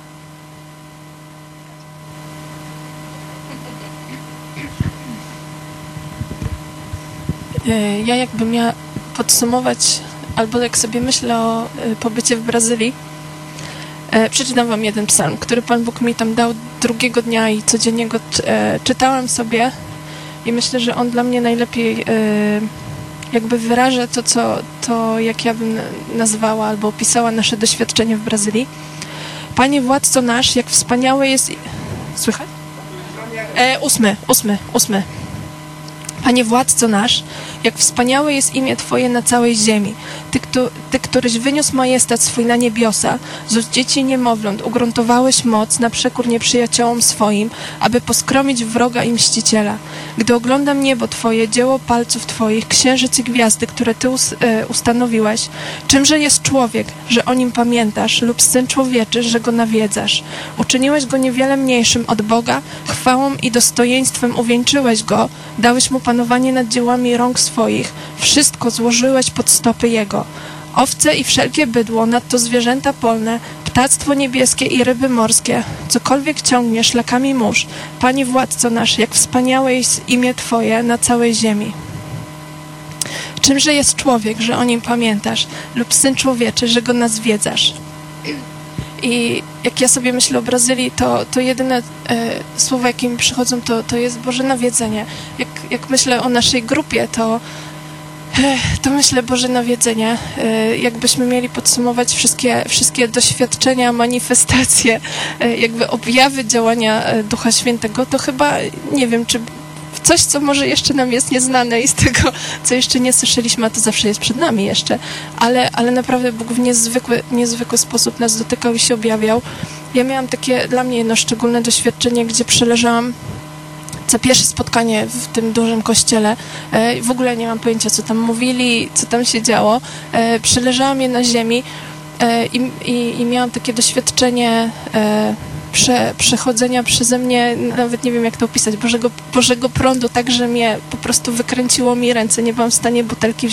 Ja jakbym miała podsumować, albo jak sobie myślę o pobycie w Brazylii, przeczytam wam jeden psalm, który Pan Bóg mi tam dał drugiego dnia i codziennie go czytałam sobie i myślę, że on dla mnie najlepiej jakby wyraża to jak ja bym nazwała albo opisała nasze doświadczenie w Brazylii. Panie władco nasz, jak wspaniałe jest... Słychać? 8. Panie władco nasz, jak wspaniałe jest imię Twoje na całej ziemi. Ty, któryś wyniósł majestat swój na niebiosa, z ust dzieci i niemowląt ugruntowałeś moc na przekór nieprzyjaciołom swoim, aby poskromić wroga i mściciela. Gdy oglądam niebo Twoje, dzieło palców Twoich, księżyc i gwiazdy, które Ty ustanowiłeś, czymże jest człowiek, że o nim pamiętasz, lub syn człowieczy, że go nawiedzasz? Uczyniłeś go niewiele mniejszym od Boga, chwałą i dostojeństwem uwieńczyłeś go, dałeś mu panowanie nad dziełami rąk swoich, wszystko złożyłeś pod stopy jego. Owce i wszelkie bydło, nadto zwierzęta polne, ptactwo niebieskie i ryby morskie, cokolwiek ciągnie szlakami mórz. Panie władco nasz, jak wspaniałe jest imię Twoje na całej ziemi. Czymże jest człowiek, że o nim pamiętasz, lub syn człowieczy, że go nazwiedzasz? I jak ja sobie myślę o Brazylii, to jedyne słowa, jakie mi przychodzą, to jest Boże nawiedzenie. Jak myślę o naszej grupie, to myślę Boże nawiedzenie. Jakbyśmy mieli podsumować wszystkie doświadczenia, manifestacje, jakby objawy działania Ducha Świętego, to chyba nie wiem, czy coś, co może jeszcze nam jest nieznane i z tego, co jeszcze nie słyszeliśmy, a to zawsze jest przed nami jeszcze, ale naprawdę Bóg w niezwykły sposób nas dotykał i się objawiał. Ja miałam takie dla mnie jedno szczególne doświadczenie, gdzie przeleżałam co pierwsze spotkanie w tym dużym kościele. W ogóle nie mam pojęcia, co tam mówili, co tam się działo. Przeleżałam je na ziemi i miałam takie doświadczenie przechodzenia przeze mnie, nawet nie wiem jak to opisać, Bożego prądu, tak, że mnie po prostu wykręciło mi ręce. Nie byłam w stanie butelki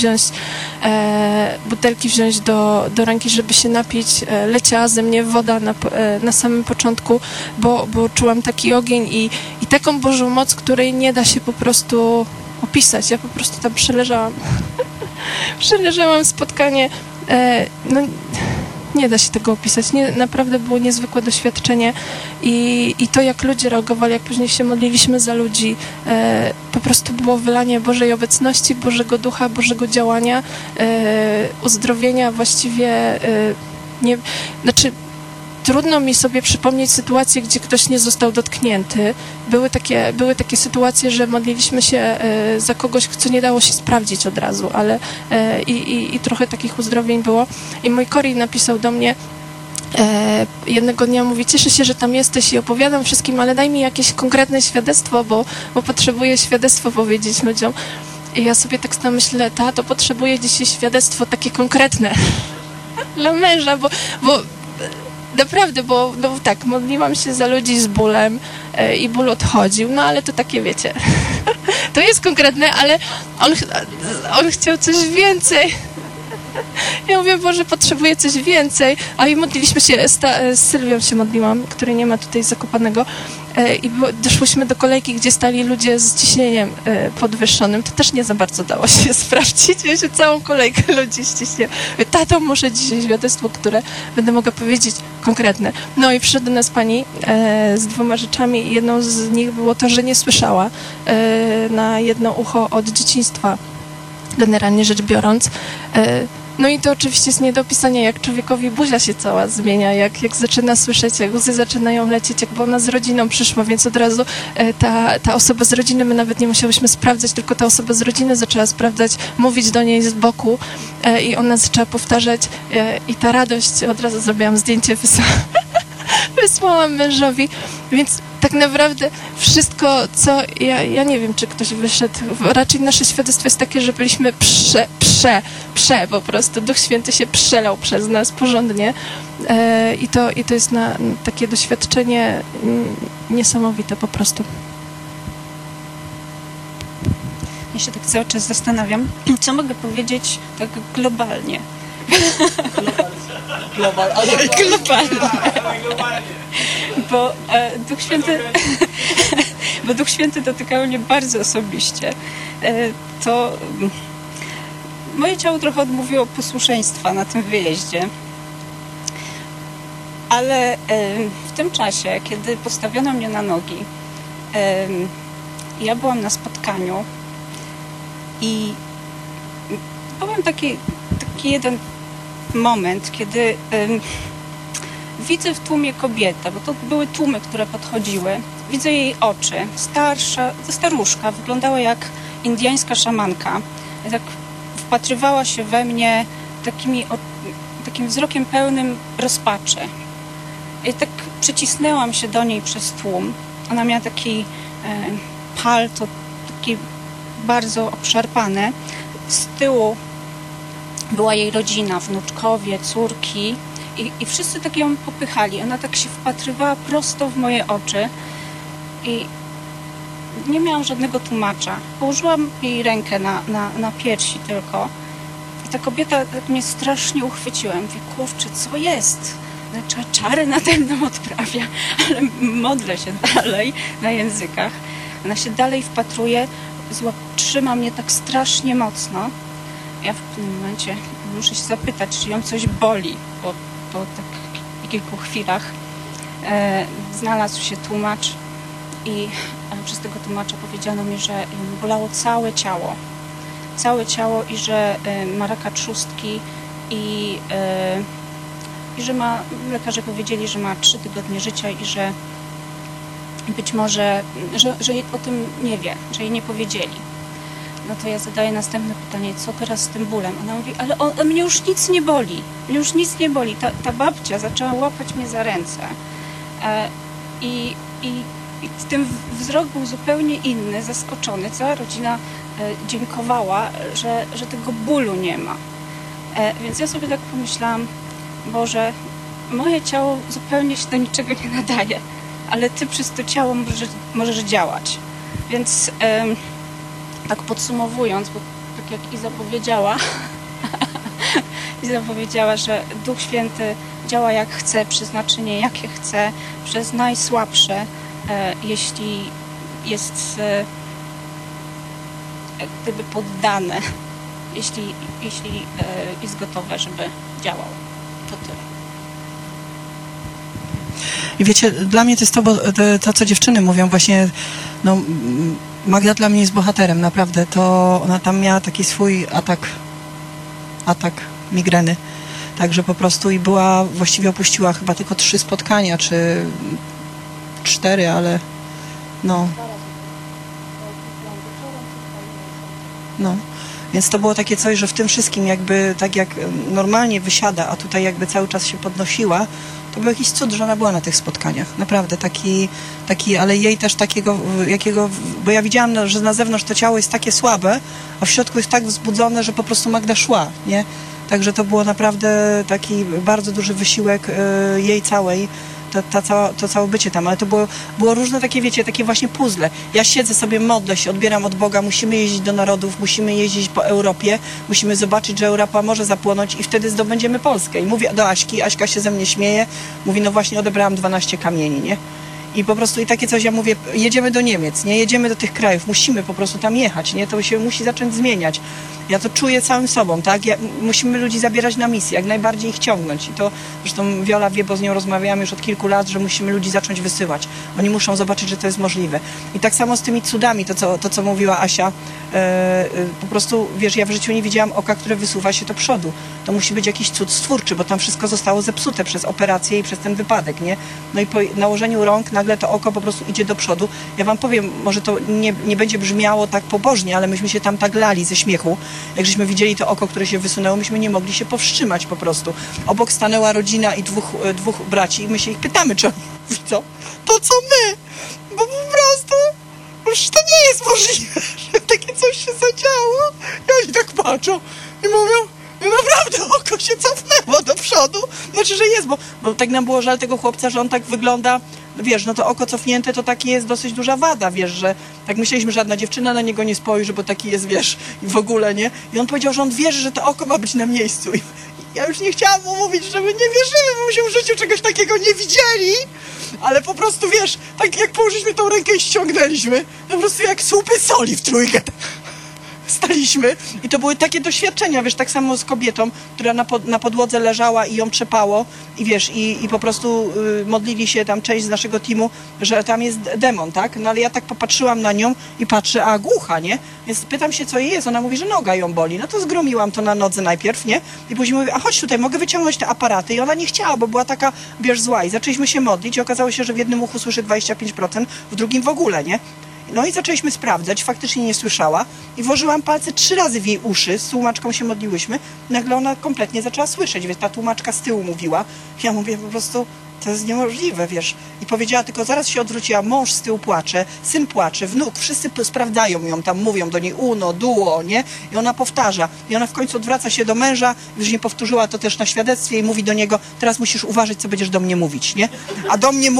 wziąć do ręki, żeby się napić. Leciała ze mnie woda na samym początku, bo czułam taki ogień i taką Bożą moc, której nie da się po prostu opisać. Ja po prostu tam przeleżałam. Przeleżałam spotkanie. No, nie da się tego opisać. Naprawdę było niezwykłe doświadczenie i to, jak ludzie reagowali, jak później się modliliśmy za ludzi, po prostu było wylanie Bożej obecności, Bożego Ducha, Bożego działania, uzdrowienia właściwie trudno mi sobie przypomnieć sytuację, gdzie ktoś nie został dotknięty. Były takie sytuacje, że modliliśmy się za kogoś, co nie dało się sprawdzić od razu, ale i trochę takich uzdrowień było. I mój Cory napisał do mnie jednego dnia, mówi: cieszę się, że tam jesteś i opowiadam wszystkim, ale daj mi jakieś konkretne świadectwo, bo potrzebuję świadectwo powiedzieć ludziom. I ja sobie tak myślę, to potrzebuję dzisiaj świadectwo takie konkretne dla męża, bo naprawdę, bo tak, modliłam się za ludzi z bólem i ból odchodził, no ale to takie, wiecie, to jest konkretne, ale on chciał coś więcej. Ja mówię: Boże, potrzebuję coś więcej. A i modliliśmy się, z Sylwią się modliłam, której nie ma tutaj Zakopanego, i doszłyśmy do kolejki, gdzie stali ludzie z ciśnieniem podwyższonym. To też nie za bardzo dało się sprawdzić. Wiecie, całą kolejkę ludzi z ciśnieniem. Tato, muszę dzisiaj świadectwo, które będę mogła powiedzieć konkretne. No i przyszedł do nas pani z 2 rzeczami i jedną z nich było to, że nie słyszała na jedno ucho od dzieciństwa, generalnie rzecz biorąc. No i to oczywiście jest nie do opisania, jak człowiekowi buzia się cała zmienia, jak zaczyna słyszeć, jak łzy zaczynają lecieć, jakby ona z rodziną przyszła, więc od razu ta osoba z rodziny, my nawet nie musiałyśmy sprawdzać, tylko ta osoba z rodziny zaczęła sprawdzać, mówić do niej z boku i ona zaczęła powtarzać i ta radość, od razu zrobiłam zdjęcie, wysłałam mężowi, więc tak naprawdę wszystko, co... Ja nie wiem, czy ktoś wyszedł. Raczej nasze świadectwo jest takie, że byliśmy po prostu. Duch Święty się przelał przez nas porządnie. I to jest takie doświadczenie niesamowite po prostu. Ja się tak cały czas zastanawiam, co mogę powiedzieć tak globalnie. Globalnie. Bo Duch Święty dotykał mnie bardzo osobiście. To moje ciało trochę odmówiło posłuszeństwa na tym wyjeździe. Ale w tym czasie, kiedy postawiono mnie na nogi, ja byłam na spotkaniu i powiem taki jeden moment, kiedy widzę w tłumie kobietę, bo to były tłumy, które podchodziły. Widzę jej oczy. Staruszka, wyglądała jak indyjska szamanka. Tak wpatrywała się we mnie takim wzrokiem pełnym rozpaczy. I tak przycisnęłam się do niej przez tłum. Ona miała taki palto, taki bardzo obszarpane. Z tyłu była jej rodzina, wnuczkowie, córki i wszyscy tak ją popychali. Ona tak się wpatrywała prosto w moje oczy i nie miałam żadnego tłumacza. Położyłam jej rękę na piersi tylko i ta kobieta tak mnie strasznie uchwyciła. Mówię: kurczę, co jest? Czary nade mną odprawia, ale modlę się dalej na językach. Ona się dalej wpatruje, trzyma mnie tak strasznie mocno. Ja w tym momencie muszę się zapytać, czy ją coś boli, bo po tak kilku chwilach znalazł się tłumacz i przez tego tłumacza powiedziano mi, że ją bolało całe ciało i że ma raka trzustki i że lekarze powiedzieli, że ma 3 tygodnie życia i że być może, że o tym nie wie, że jej nie powiedzieli. No to ja zadaję następne pytanie: co teraz z tym bólem? Ona mówi: ale mnie już nic nie boli. Mnie już nic nie boli. Ta babcia zaczęła łapać mnie za ręce. I ten wzrok był zupełnie inny, zaskoczony. Cała rodzina dziękowała, że tego bólu nie ma. Więc ja sobie tak pomyślałam: Boże, moje ciało zupełnie się do niczego nie nadaje, ale ty przez to ciało możesz działać. Więc tak podsumowując, bo tak jak Iza powiedziała, że Duch Święty działa jak chce, przez naczynie jakie chce, przez najsłabsze, jeśli jest jak gdyby poddane, jeśli jest gotowe, żeby działał. To tyle. I wiecie, dla mnie to jest to, co dziewczyny mówią właśnie, no Magda dla mnie jest bohaterem, naprawdę, to ona tam miała taki swój atak migreny, także po prostu i była, właściwie opuściła chyba tylko 3 spotkania, czy 4, ale no. Więc to było takie coś, że w tym wszystkim jakby tak jak normalnie wysiada, a tutaj jakby cały czas się podnosiła, to był jakiś cud, że ona była na tych spotkaniach. Naprawdę taki, ale jej też takiego, bo ja widziałam, że na zewnątrz to ciało jest takie słabe, a w środku jest tak wzbudzone, że po prostu Magda szła, nie? Także to było naprawdę taki bardzo duży wysiłek jej całej, to całe bycie tam, ale to było różne takie, wiecie, takie właśnie puzzle. Ja siedzę sobie, modlę się, odbieram od Boga, musimy jeździć do narodów, musimy jeździć po Europie, musimy zobaczyć, że Europa może zapłonąć i wtedy zdobędziemy Polskę. I mówię do Aśki, Aśka się ze mnie śmieje, mówi, no właśnie odebrałam 12 kamieni, nie? I po prostu i takie coś, ja mówię, jedziemy do Niemiec, nie? Jedziemy do tych krajów, musimy po prostu tam jechać, nie? To się musi zacząć zmieniać. Ja to czuję całym sobą, tak? Musimy ludzi zabierać na misję, jak najbardziej ich ciągnąć. I to zresztą Wiola wie, bo z nią rozmawiałam już od kilku lat, że musimy ludzi zacząć wysyłać. Oni muszą zobaczyć, że to jest możliwe. I tak samo z tymi cudami, to co mówiła Asia, po prostu, wiesz, ja w życiu nie widziałam oka, które wysuwa się do przodu. To musi być jakiś cud stwórczy, bo tam wszystko zostało zepsute przez operację i przez ten wypadek, nie? No i po nałożeniu rąk nagle to oko po prostu idzie do przodu. Ja wam powiem, może to nie będzie brzmiało tak pobożnie, ale myśmy się tam tak lali ze śmiechu. Jak żeśmy widzieli to oko, które się wysunęło, myśmy nie mogli się powstrzymać po prostu. Obok stanęła rodzina i dwóch braci i my się ich pytamy, czy oni widzą to, co my. Bo po prostu już to nie jest możliwe, że takie coś się zadziało. I oni tak patrzą i mówią, no naprawdę oko się cofnęło do przodu. Znaczy, że jest, bo tak nam było żal tego chłopca, że on tak wygląda, wiesz, no to oko cofnięte to taki jest dosyć duża wada, wiesz, że tak myśleliśmy, że żadna dziewczyna na niego nie spojrzy, bo taki jest, wiesz, i w ogóle, nie? I on powiedział, że on wierzy, że to oko ma być na miejscu. I ja już nie chciałam mu mówić, że my nie wierzymy, bo myśmy w życiu czegoś takiego nie widzieli, ale po prostu, wiesz, tak jak położyliśmy tą rękę i ściągnęliśmy, po prostu jak słupy soli w trójkę staliśmy i to były takie doświadczenia, wiesz, tak samo z kobietą, która na podłodze leżała i ją trzepało i wiesz, i po prostu modlili się tam część z naszego teamu, że tam jest demon, tak? No ale ja tak popatrzyłam na nią i patrzę, a głucha, nie? Więc pytam się, co jej jest, ona mówi, że noga ją boli. No to zgromiłam to na nodze najpierw, nie? I później mówię, a chodź tutaj, mogę wyciągnąć te aparaty i ona nie chciała, bo była taka, wiesz, zła i zaczęliśmy się modlić i okazało się, że w jednym uchu słyszy 25%, w drugim w ogóle, nie? No i zaczęliśmy sprawdzać, faktycznie nie słyszała i włożyłam palce 3 razy w jej uszy, z tłumaczką się modliłyśmy, nagle ona kompletnie zaczęła słyszeć, więc ta tłumaczka z tyłu mówiła, ja mówię po prostu, to jest niemożliwe, wiesz, i powiedziała tylko, zaraz się odwróciła, mąż z tyłu płacze, syn płacze, wnuk, wszyscy sprawdzają ją, tam mówią do niej uno, duo, nie, i ona powtarza, i ona w końcu odwraca się do męża, już nie powtórzyła to też na świadectwie i mówi do niego, teraz musisz uważać, co będziesz do mnie mówić, nie, a do mnie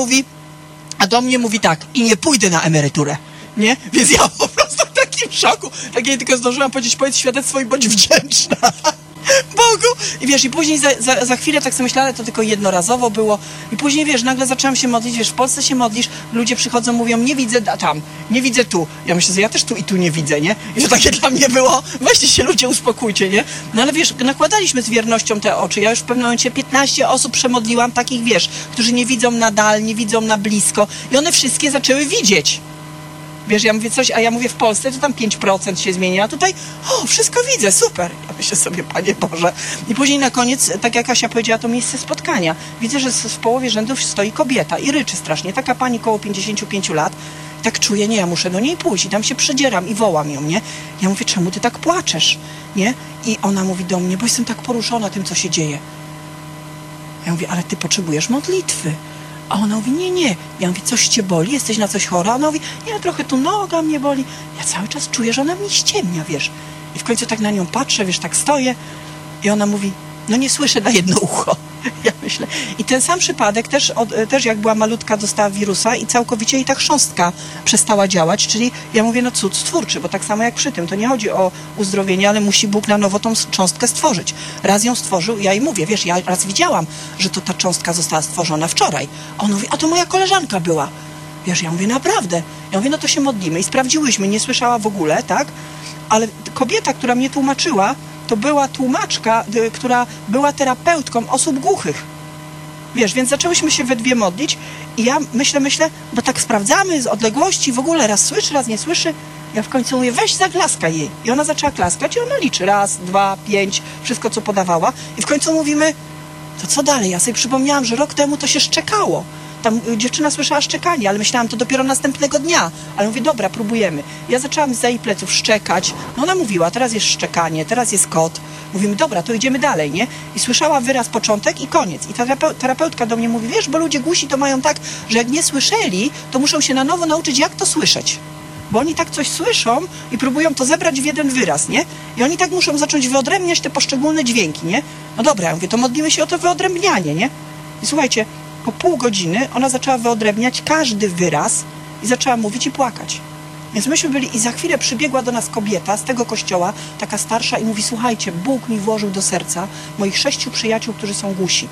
mówi tak, i nie pójdę na emeryturę. Nie? Więc ja po prostu w takim szoku, tak jej tylko zdążyłam powiedzieć, powiedz świadectwo i bądź wdzięczna Bogu. I wiesz, i później za chwilę tak sobie myślałam, to tylko jednorazowo było. I później, wiesz, nagle zaczęłam się modlić, wiesz, w Polsce się modlisz, ludzie przychodzą, mówią, nie widzę tam, nie widzę tu. Ja myślę, że ja też tu i tu nie widzę, nie? I to takie dla mnie było, weźcie się ludzie, uspokójcie, nie? No ale wiesz, nakładaliśmy z wiernością te oczy. Ja już w pewnym momencie 15 osób przemodliłam, takich, wiesz, którzy nie widzą na dal, nie widzą na blisko. I one wszystkie zaczęły widzieć. Wiesz, ja mówię coś, a ja mówię w Polsce, to tam 5% się zmienia, a tutaj, wszystko widzę, super. Ja myślę sobie, Panie Boże. I później na koniec, tak jak Kasia powiedziała, to miejsce spotkania. Widzę, że w połowie rzędów stoi kobieta i ryczy strasznie. Taka pani koło 55 lat. Tak czuję, nie, ja muszę do niej pójść i tam się przedzieram i wołam ją, nie? Ja mówię, czemu ty tak płaczesz, nie? I ona mówi do mnie, bo jestem tak poruszona tym, co się dzieje. Ja mówię, ale ty potrzebujesz modlitwy. A ona mówi, nie. Ja mówię, coś cię boli? Jesteś na coś chora? A ona mówi, nie, trochę tu noga mnie boli. Ja cały czas czuję, że ona mnie ściemnia, wiesz. I w końcu tak na nią patrzę, wiesz, tak stoję i ona mówi, no nie słyszę na jedno ucho. Ja myślę, myślę. I ten sam przypadek też jak była malutka, dostała wirusa i całkowicie jej ta chrząstka przestała działać, czyli ja mówię, no cud stwórczy, bo tak samo jak przy tym, to nie chodzi o uzdrowienie, ale musi Bóg na nowo tą cząstkę stworzyć. Raz ją stworzył, ja jej mówię, wiesz, ja raz widziałam, że to ta cząstka została stworzona wczoraj. On mówi, a to moja koleżanka była. Wiesz, ja mówię, naprawdę. Ja mówię, no to się modlimy. I sprawdziłyśmy, nie słyszała w ogóle, tak? Ale kobieta, która mnie tłumaczyła, to była tłumaczka, która była terapeutką osób głuchych. Wiesz, więc zaczęłyśmy się we dwie modlić i ja myślę, bo tak sprawdzamy z odległości, w ogóle raz słyszy, raz nie słyszy. Ja w końcu mówię, weź zaklaskaj jej. I ona zaczęła klaskać i ona liczy 1, 2, 5, wszystko co podawała. I w końcu mówimy, to co dalej? Ja sobie przypomniałam, że rok temu to się szczekało. Tam dziewczyna słyszała szczekanie, ale myślałam, to dopiero następnego dnia. Ale mówię, dobra, próbujemy. Ja zaczęłam za jej pleców szczekać. No ona mówiła, teraz jest szczekanie, teraz jest kot. Mówimy, dobra, to idziemy dalej, nie? I słyszała wyraz początek i koniec. I ta terapeutka do mnie mówi, wiesz, bo ludzie głusi to mają tak, że jak nie słyszeli, to muszą się na nowo nauczyć, jak to słyszeć. Bo oni tak coś słyszą i próbują to zebrać w jeden wyraz, nie? I oni tak muszą zacząć wyodrębniać te poszczególne dźwięki, nie? No dobra, ja mówię, to modlimy się o to wyodrębnianie, nie? I słuchajcie, po pół godziny ona zaczęła wyodrębniać każdy wyraz i zaczęła mówić i płakać. Więc myśmy byli i za chwilę przybiegła do nas kobieta z tego kościoła, taka starsza i mówi, słuchajcie, Bóg mi włożył do serca moich 6 przyjaciół, którzy są głusi.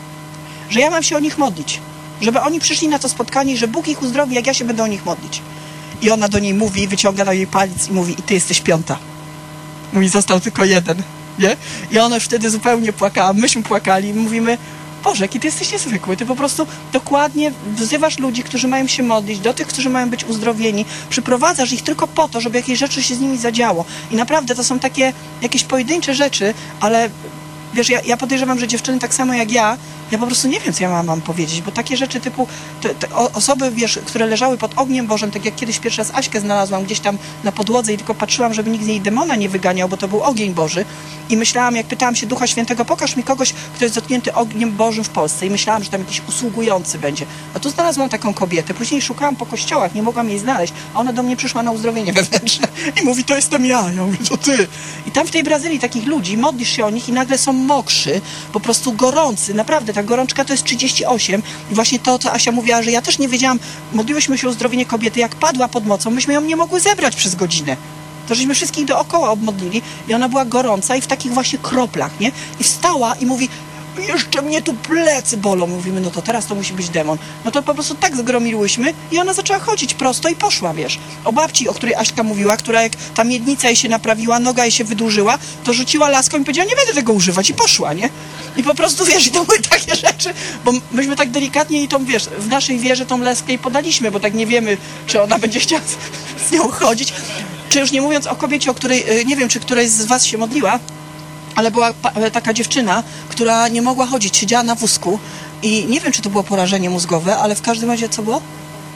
Że ja mam się o nich modlić. Żeby oni przyszli na to spotkanie i że Bóg ich uzdrowi, jak ja się będę o nich modlić. I ona do niej mówi, wyciąga na jej palec i mówi, i ty jesteś 5. Mówi, został tylko 1, nie? I ona już wtedy zupełnie płakała, myśmy płakali i mówimy, Boże, jaki ty jesteś niezwykły, ty po prostu dokładnie wzywasz ludzi, którzy mają się modlić, do tych, którzy mają być uzdrowieni, przyprowadzasz ich tylko po to, żeby jakieś rzeczy się z nimi zadziało. I naprawdę to są takie jakieś pojedyncze rzeczy, ale wiesz, ja podejrzewam, że dziewczyny tak samo jak ja po prostu nie wiem, co ja mam powiedzieć, bo takie rzeczy typu osoby, wiesz, które leżały pod ogniem Bożym, tak jak kiedyś pierwszy raz Aśkę znalazłam gdzieś tam na podłodze i tylko patrzyłam, żeby nikt z niej demona nie wyganiał, bo to był ogień Boży i myślałam, jak pytałam się Ducha Świętego, pokaż mi kogoś, kto jest dotknięty ogniem Bożym w Polsce i myślałam, że tam jakiś usługujący będzie. A tu znalazłam taką kobietę, później szukałam po kościołach, nie mogłam jej znaleźć, a ona do mnie przyszła na uzdrowienie wewnętrzne i mówi, to jestem ja mówię, to ty. I tam w tej Brazylii takich ludzi, modlisz się o nich i nagle są mokrzy, po prostu gorący, naprawdę, ta gorączka to jest 38 i właśnie to, co Asia mówiła, że ja też nie wiedziałam, modliłyśmy się o uzdrowienie kobiety, jak padła pod mocą, myśmy ją nie mogły zebrać przez godzinę. To żeśmy wszystkich dookoła obmodlili i ona była gorąca i w takich właśnie kroplach, nie? I wstała i mówi, jeszcze mnie tu plecy bolą. Mówimy, no to teraz to musi być demon. No to po prostu tak zgromiłyśmy i ona zaczęła chodzić prosto i poszła, wiesz. O babci, o której Aśka mówiła, która jak ta miednica jej się naprawiła, noga jej się wydłużyła, to rzuciła laską i powiedziała, nie będę tego używać i poszła, nie? I po prostu, wiesz, i to były takie rzeczy, bo myśmy tak delikatnie jej tą, wiesz, w naszej wierze tą leskę jej podaliśmy, bo tak nie wiemy, czy ona będzie chciała z nią chodzić. Czy już nie mówiąc o kobiecie, o której, nie wiem, czy któraś z was się modliła, ale była taka dziewczyna, która nie mogła chodzić, siedziała na wózku i nie wiem, czy to było porażenie mózgowe, ale w każdym razie co było?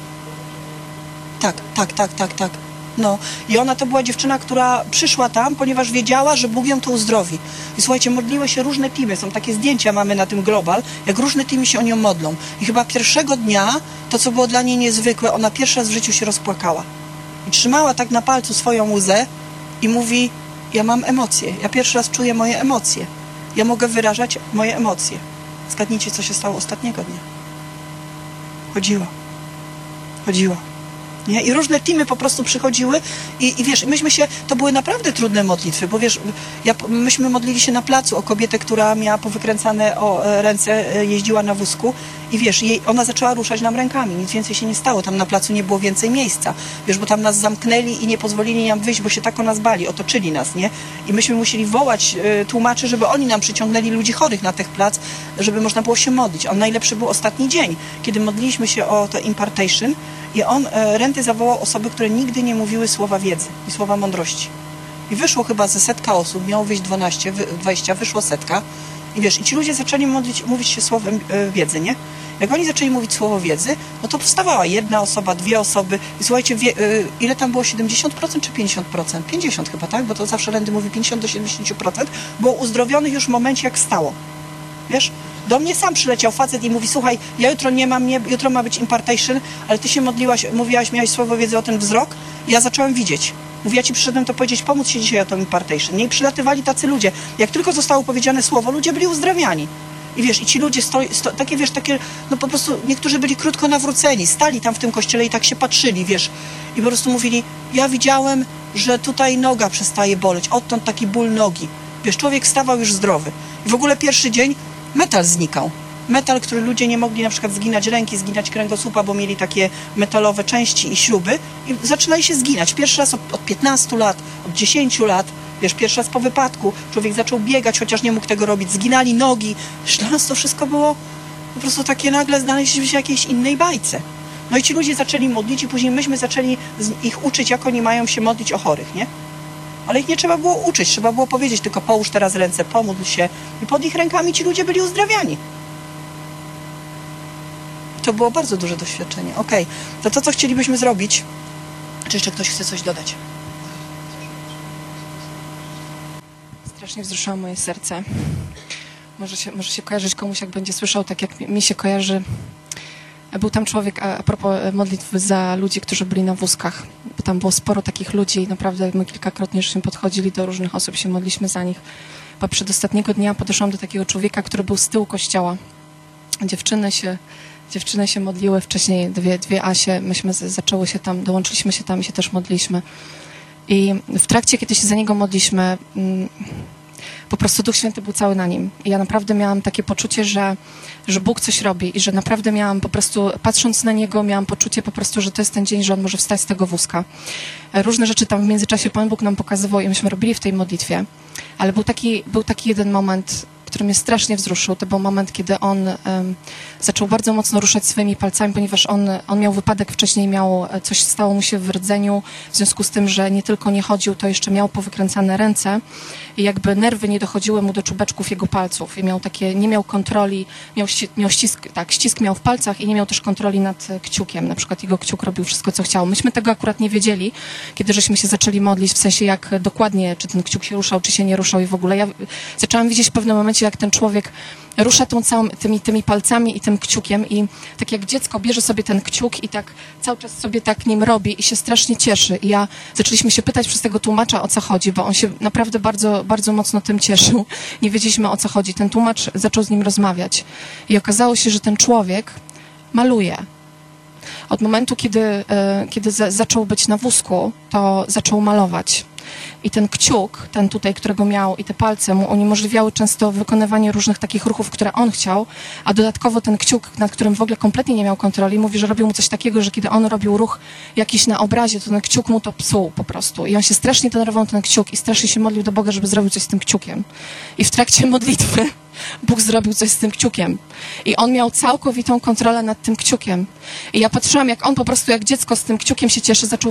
Tak. No i ona to była dziewczyna, która przyszła tam, ponieważ wiedziała, że Bóg ją to uzdrowi. I słuchajcie, modliły się różne teamy, są takie zdjęcia, mamy na tym Global, jak różne teamy się o nią modlą. I chyba pierwszego dnia, to co było dla niej niezwykłe, ona pierwszy raz w życiu się rozpłakała. I trzymała tak na palcu swoją łzę i mówi, ja mam emocje, ja pierwszy raz czuję moje emocje. Ja mogę wyrażać moje emocje. Zgadnijcie, co się stało ostatniego dnia. Chodziła. Nie? I różne teamy po prostu przychodziły i wiesz, to były naprawdę trudne modlitwy, bo wiesz, myśmy modlili się na placu o kobietę, która miała powykręcane ręce, jeździła na wózku i wiesz, ona zaczęła ruszać nam rękami, nic więcej się nie stało, tam na placu nie było więcej miejsca, wiesz, bo tam nas zamknęli i nie pozwolili nam wyjść, bo się tak o nas bali, otoczyli nas, nie? I myśmy musieli wołać tłumaczy, żeby oni nam przyciągnęli ludzi chorych na tych plac, żeby można było się modlić. Najlepszy był ostatni dzień, kiedy modliliśmy się o to impartation i Renty zawołał osoby, które nigdy nie mówiły słowa wiedzy i słowa mądrości. I wyszło chyba ze 100 osób, miało wyjść 20, wyszło 100. I wiesz, i ci ludzie zaczęli mówić się słowem wiedzy, nie? Jak oni zaczęli mówić słowo wiedzy, no to powstawała 1 osoba, 2 osoby. I słuchajcie, ile tam było? 70% czy 50%? 50 chyba, tak? Bo to zawsze Renty mówi 50 do 70%. Było uzdrowionych już w momencie, jak stało. Wiesz? Do mnie sam przyleciał facet i mówi, słuchaj, ja jutro nie mam, jutro ma być impartation, ale ty się mówiłaś, miałaś słowo wiedzy o ten wzrok i ja zacząłem widzieć. Mówi, ja ci przyszedłem to powiedzieć, pomóc się dzisiaj o tą impartation. Nie? I przylatywali tacy ludzie. Jak tylko zostało powiedziane słowo, ludzie byli uzdrawiani. I wiesz, i ci ludzie takie, wiesz, takie, no po prostu niektórzy byli krótko nawróceni, stali tam w tym kościele i tak się patrzyli, wiesz, i po prostu mówili, ja widziałem, że tutaj noga przestaje boleć, odtąd taki ból nogi. Wiesz, człowiek wstawał już zdrowy. I w ogóle pierwszy dzień metal znikał. Metal, który ludzie nie mogli na przykład zginać ręki, zginać kręgosłupa, bo mieli takie metalowe części i śruby i zaczynali się zginać. Pierwszy raz od 15 lat, od 10 lat, wiesz, pierwszy raz po wypadku, człowiek zaczął biegać, chociaż nie mógł tego robić, zginali nogi. Dla nas to wszystko było po prostu takie nagle, znaleźliśmy się w jakiejś innej bajce. No i ci ludzie zaczęli modlić i później myśmy zaczęli ich uczyć, jak oni mają się modlić o chorych, nie? Ale ich nie trzeba było uczyć, trzeba było powiedzieć, tylko połóż teraz ręce, pomódl się i pod ich rękami ci ludzie byli uzdrawiani. To było bardzo duże doświadczenie. Okej, to co chcielibyśmy zrobić? Czy jeszcze ktoś chce coś dodać? Strasznie wzruszyło moje serce. Może się kojarzyć komuś, jak będzie słyszał, tak jak mi się kojarzy. Był tam człowiek, a propos modlitwy za ludzi, którzy byli na wózkach. Bo tam było sporo takich ludzi i naprawdę my kilkakrotnie żeśmy podchodzili do różnych osób, się modliśmy za nich. Bo przedostatniego dnia podeszłam do takiego człowieka, który był z tyłu kościoła. Dziewczyny się modliły wcześniej, dwie Asie, myśmy zaczęły się tam, dołączyliśmy się tam i się też modliśmy. I w trakcie, kiedy się za niego modliśmy, po prostu Duch Święty był cały na nim. I ja naprawdę miałam takie poczucie, że Bóg coś robi i że naprawdę miałam po prostu, patrząc na niego, miałam poczucie po prostu, że to jest ten dzień, że on może wstać z tego wózka. Różne rzeczy tam w międzyczasie Pan Bóg nam pokazywał i myśmy robili w tej modlitwie. Ale był taki jeden moment, który mnie strasznie wzruszył. To był moment, kiedy on zaczął bardzo mocno ruszać swoimi palcami, ponieważ on miał wypadek wcześniej, coś stało mu się w rdzeniu, w związku z tym, że nie tylko nie chodził, to jeszcze miał powykręcane ręce i jakby nerwy nie dochodziły mu do czubeczków jego palców i nie miał kontroli, miał ścisk miał w palcach i nie miał też kontroli nad kciukiem. Na przykład jego kciuk robił wszystko, co chciał. Myśmy tego akurat nie wiedzieli, kiedy żeśmy się zaczęli modlić, w sensie jak dokładnie, czy ten kciuk się ruszał, czy się nie ruszał i w ogóle. Ja zaczęłam widzieć w pewnym momencie, jak ten człowiek rusza tymi palcami i tym kciukiem i tak jak dziecko bierze sobie ten kciuk i tak cały czas sobie tak nim robi i się strasznie cieszy. I zaczęliśmy się pytać przez tego tłumacza, o co chodzi, bo on się naprawdę bardzo, bardzo mocno tym cieszył. Nie wiedzieliśmy, o co chodzi. Ten tłumacz zaczął z nim rozmawiać i okazało się, że ten człowiek maluje. Od momentu, kiedy zaczął być na wózku, to zaczął malować. I ten kciuk, ten tutaj, którego miał, i te palce mu uniemożliwiały często wykonywanie różnych takich ruchów, które on chciał, a dodatkowo ten kciuk, nad którym w ogóle kompletnie nie miał kontroli, mówi, że robił mu coś takiego, że kiedy on robił ruch jakiś na obrazie, to ten kciuk mu to psuł po prostu. I on się strasznie denerwował, ten kciuk, i strasznie się modlił do Boga, żeby zrobił coś z tym kciukiem. I w trakcie modlitwy Bóg zrobił coś z tym kciukiem. I on miał całkowitą kontrolę nad tym kciukiem. I ja patrzyłam, jak on po prostu, jak dziecko z tym kciukiem się cieszy, zaczął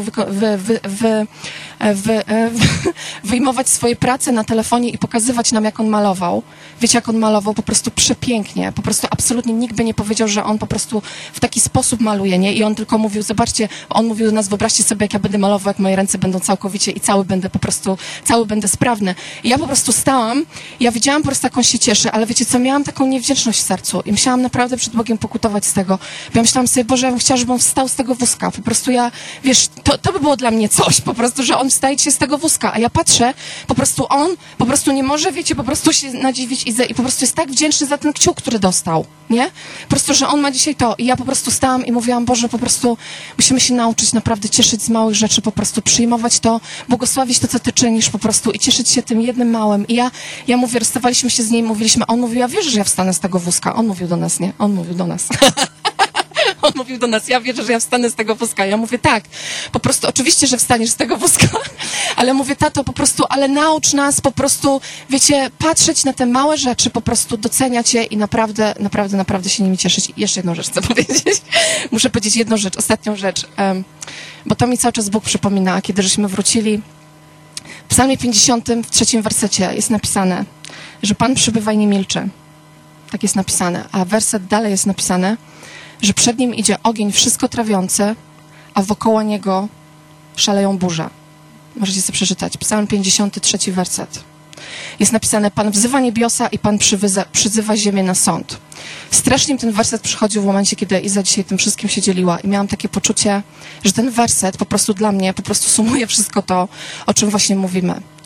wyjmować swoje prace na telefonie i pokazywać nam, jak on malował. Wiecie, jak on malował? Po prostu przepięknie. Po prostu absolutnie nikt by nie powiedział, że on po prostu w taki sposób maluje, nie? I on tylko mówił, zobaczcie, on mówił do nas, wyobraźcie sobie, jak ja będę malował, jak moje ręce będą całkowicie i cały będę sprawny. I ja po prostu stałam, ja widziałam po prostu, jak on się cieszy, ale wiecie co, miałam taką niewdzięczność w sercu i musiałam naprawdę przed Bogiem pokutować z tego. Ja myślałam sobie, Boże, ja bym chciała, żeby on wstał z tego wózka. Po prostu wiesz, to by było dla mnie coś, po prostu, że on wstaje się z tego wózka, a ja patrzę, po prostu on nie może, wiecie, po prostu się nadziwić i po prostu jest tak wdzięczny za ten kciuk, który dostał, nie? Po prostu, że on ma dzisiaj to. I ja po prostu stałam i mówiłam, Boże, po prostu musimy się nauczyć naprawdę cieszyć z małych rzeczy, po prostu przyjmować to, błogosławić to, co Ty czynisz po prostu i cieszyć się tym jednym małym. I ja mówię, rozstawaliśmy się z nim, mówiliśmy, on mówił, ja wierzę, że ja wstanę z tego wózka. On mówił do nas, nie? On mówił do nas. On mówił do nas, ja wierzę, że ja wstanę z tego wózka. Ja mówię, tak, po prostu, oczywiście, że wstaniesz z tego wózka, ale mówię, tato, po prostu, ale naucz nas po prostu, wiecie, patrzeć na te małe rzeczy, po prostu doceniać je i naprawdę się nimi cieszyć. I jeszcze jedną rzecz chcę powiedzieć. Muszę powiedzieć jedną rzecz, ostatnią rzecz, bo to mi cały czas Bóg przypomina, kiedy żeśmy wrócili. W Psalmie 50, w 3 wersecie jest napisane, że Pan przybywa i nie milczy. Tak jest napisane. A werset dalej jest napisane, że przed nim idzie ogień wszystko trawiący, a wokoło niego szaleją burze. Możecie sobie przeczytać. Psalm 53, werset. Jest napisane, Pan wzywa niebiosa i Pan przyzywa ziemię na sąd. Strasznie mi ten werset przychodził w momencie, kiedy Iza dzisiaj tym wszystkim się dzieliła i miałam takie poczucie, że ten werset po prostu dla mnie po prostu sumuje wszystko to, o czym właśnie mówimy.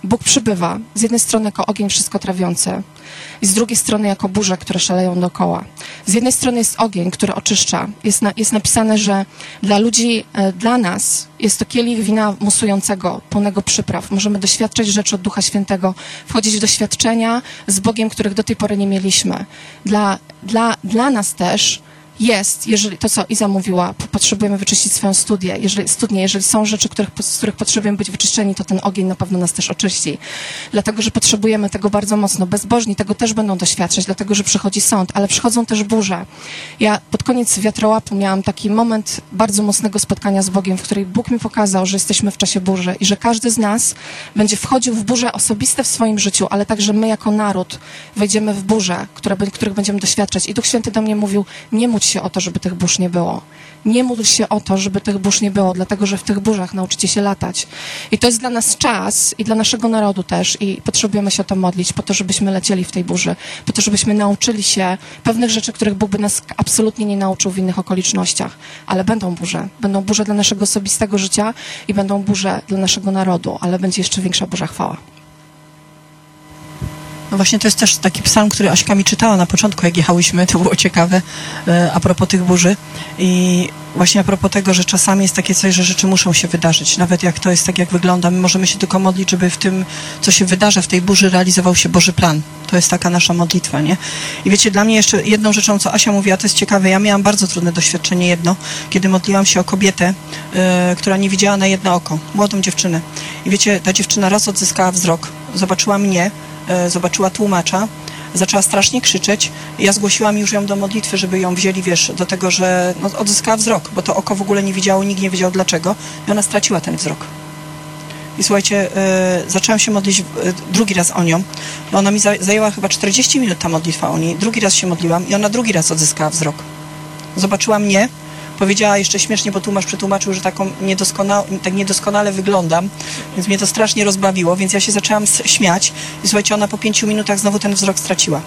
Bóg przybywa z jednej strony jako ogień wszystko trawiący i z drugiej strony jako burze, które szaleją dookoła. Z jednej strony jest ogień, który oczyszcza. Jest napisane, że dla ludzi, dla nas jest to kielich wina musującego, pełnego przypraw. Możemy doświadczać rzeczy od Ducha Świętego, wchodzić w doświadczenia z Bogiem, których do tej pory nie mieliśmy. Dla nas też jest, jeżeli to, co Iza mówiła, potrzebujemy wyczyścić swoją studnię, jeżeli są rzeczy, z których potrzebujemy być wyczyszczeni, to ten ogień na pewno nas też oczyści. Dlatego, że potrzebujemy tego bardzo mocno. Bezbożni tego też będą doświadczać, dlatego, że przychodzi sąd, ale przychodzą też burze. Ja pod koniec wiatrołapu miałam taki moment bardzo mocnego spotkania z Bogiem, w której Bóg mi pokazał, że jesteśmy w czasie burzy i że każdy z nas będzie wchodził w burze osobiste w swoim życiu, ale także my jako naród wejdziemy w burze, których będziemy doświadczać. I Duch Święty do mnie mówił, nie módl się o to, żeby tych burz nie było. Nie módl się o to, żeby tych burz nie było, dlatego że w tych burzach nauczycie się latać. I to jest dla nas czas i dla naszego narodu też i potrzebujemy się o to modlić, po to, żebyśmy lecieli w tej burzy, po to, żebyśmy nauczyli się pewnych rzeczy, których Bóg by nas absolutnie nie nauczył w innych okolicznościach. Ale będą burze dla naszego osobistego życia i będą burze dla naszego narodu, ale będzie jeszcze większa burza chwała. No właśnie to jest też taki psalm, który Aśka mi czytała na początku, jak jechałyśmy, to było ciekawe a propos tych burzy i właśnie a propos tego, że czasami jest takie coś, że rzeczy muszą się wydarzyć, nawet jak to jest tak, jak wygląda, my możemy się tylko modlić, żeby w tym, co się wydarza w tej burzy, realizował się Boży plan. To jest taka nasza modlitwa, nie? I wiecie, dla mnie jeszcze jedną rzeczą, co Asia mówiła, to jest ciekawe, ja miałam bardzo trudne doświadczenie jedno, kiedy modliłam się o kobietę, która nie widziała na jedno oko, młodą dziewczynę. I wiecie, ta dziewczyna raz odzyskała wzrok, zobaczyła mnie, zobaczyła tłumacza, zaczęła strasznie krzyczeć. Ja zgłosiłam już ją do modlitwy, żeby ją wzięli, wiesz, do tego, że odzyskała wzrok, bo to oko w ogóle nie widziało, nikt nie wiedział dlaczego i ona straciła ten wzrok. I słuchajcie, zaczęłam się modlić drugi raz o nią, bo ona mi zajęła chyba 40 minut ta modlitwa o niej. Drugi raz się modliłam i ona drugi raz odzyskała wzrok. Zobaczyła mnie, powiedziała jeszcze śmiesznie, bo tłumacz przetłumaczył, że tak niedoskonale wyglądam, więc mnie to strasznie rozbawiło, więc ja się zaczęłam śmiać i słuchajcie, ona po 5 minutach znowu ten wzrok straciła.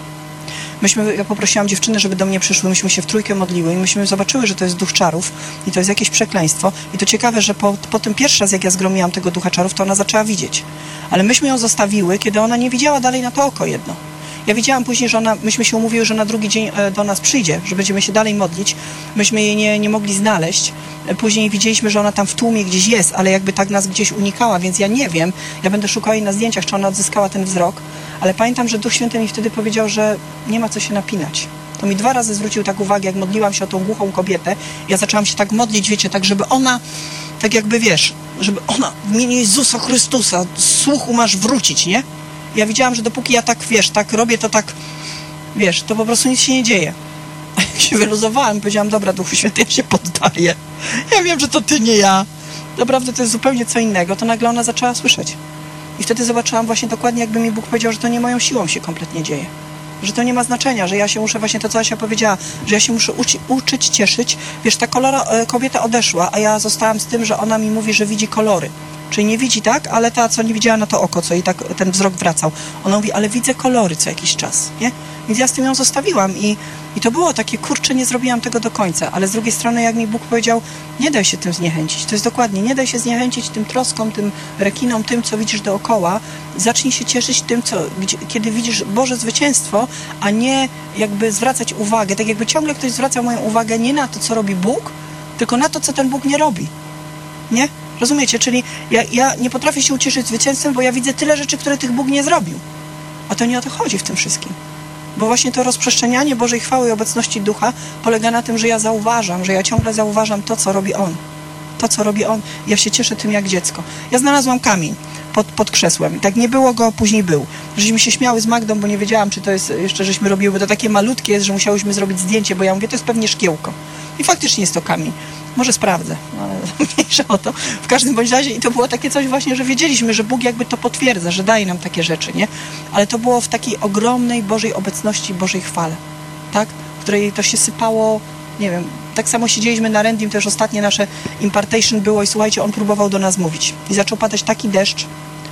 Ja poprosiłam dziewczyny, żeby do mnie przyszły, myśmy się w trójkę modliły i myśmy zobaczyły, że to jest duch czarów i to jest jakieś przekleństwo i to ciekawe, że po tym pierwszy raz, jak ja zgromiłam tego ducha czarów, to ona zaczęła widzieć. Ale myśmy ją zostawiły, kiedy ona nie widziała dalej na to oko jedno. Ja wiedziałam później, że myśmy się umówiły, że na drugi dzień do nas przyjdzie, że będziemy się dalej modlić. Myśmy jej nie mogli znaleźć. Później widzieliśmy, że ona tam w tłumie gdzieś jest, ale jakby tak nas gdzieś unikała, więc ja nie wiem. Ja będę szukała jej na zdjęciach, czy ona odzyskała ten wzrok. Ale pamiętam, że Duch Święty mi wtedy powiedział, że nie ma co się napinać. To mi 2 razy zwrócił tak uwagę, jak modliłam się o tą głuchą kobietę. Ja zaczęłam się tak modlić, wiecie, tak żeby ona, tak jakby wiesz, żeby ona w imieniu Jezusa Chrystusa słuchu masz wrócić, nie? Ja widziałam, że dopóki ja tak, wiesz, tak robię, to tak, wiesz, to po prostu nic się nie dzieje. A jak się wyluzowałam, powiedziałam, dobra, Duchu Święty, ja się poddaję. Ja wiem, że to ty, nie ja. Naprawdę to jest zupełnie co innego. To nagle ona zaczęła słyszeć. I wtedy zobaczyłam właśnie dokładnie, jakby mi Bóg powiedział, że to nie moją siłą się kompletnie dzieje. Że to nie ma znaczenia, że ja się muszę, właśnie to, co Asia powiedziała, że ja się muszę uczyć, cieszyć. Wiesz, ta kobieta odeszła, a ja zostałam z tym, że ona mi mówi, że widzi kolory. Czyli nie widzi, tak? Ale ta, co nie widziała na to oko, co jej tak ten wzrok wracał. Ona mówi, ale widzę kolory co jakiś czas, nie? Więc ja z tym ją zostawiłam i to było takie, kurczę, nie zrobiłam tego do końca. Ale z drugiej strony, jak mi Bóg powiedział, nie daj się tym zniechęcić. To jest dokładnie, nie daj się zniechęcić tym troskom, tym rekinom, tym, co widzisz dookoła. Zacznij się cieszyć tym, kiedy widzisz Boże zwycięstwo, a nie jakby zwracać uwagę. Tak jakby ciągle ktoś zwracał moją uwagę nie na to, co robi Bóg, tylko na to, co ten Bóg nie robi. Nie? Rozumiecie? Czyli ja nie potrafię się ucieszyć zwycięstwem, bo ja widzę tyle rzeczy, które tych Bóg nie zrobił. A to nie o to chodzi w tym wszystkim. Bo właśnie to rozprzestrzenianie Bożej chwały i obecności Ducha polega na tym, że ja zauważam, że ja ciągle zauważam to, co robi On. To, co robi On. Ja się cieszę tym jak dziecko. Ja znalazłam kamień pod krzesłem i tak nie było go, później był. Żeśmy się śmiały z Magdą, bo nie wiedziałam, czy to jest jeszcze, żeśmy robiły, bo to takie malutkie jest, że musiałyśmy zrobić zdjęcie, bo ja mówię, to jest pewnie szkiełko. I faktycznie jest to kamień. Może sprawdzę, ale mniejsza o to. W każdym bądź razie i to było takie coś właśnie, że wiedzieliśmy, że Bóg jakby to potwierdza, że daje nam takie rzeczy, nie? Ale to było w takiej ogromnej Bożej obecności, Bożej chwale, tak? W której to się sypało, nie wiem, tak samo siedzieliśmy na Rendim, to już ostatnie nasze impartation było i słuchajcie, on próbował do nas mówić. I zaczął padać taki deszcz,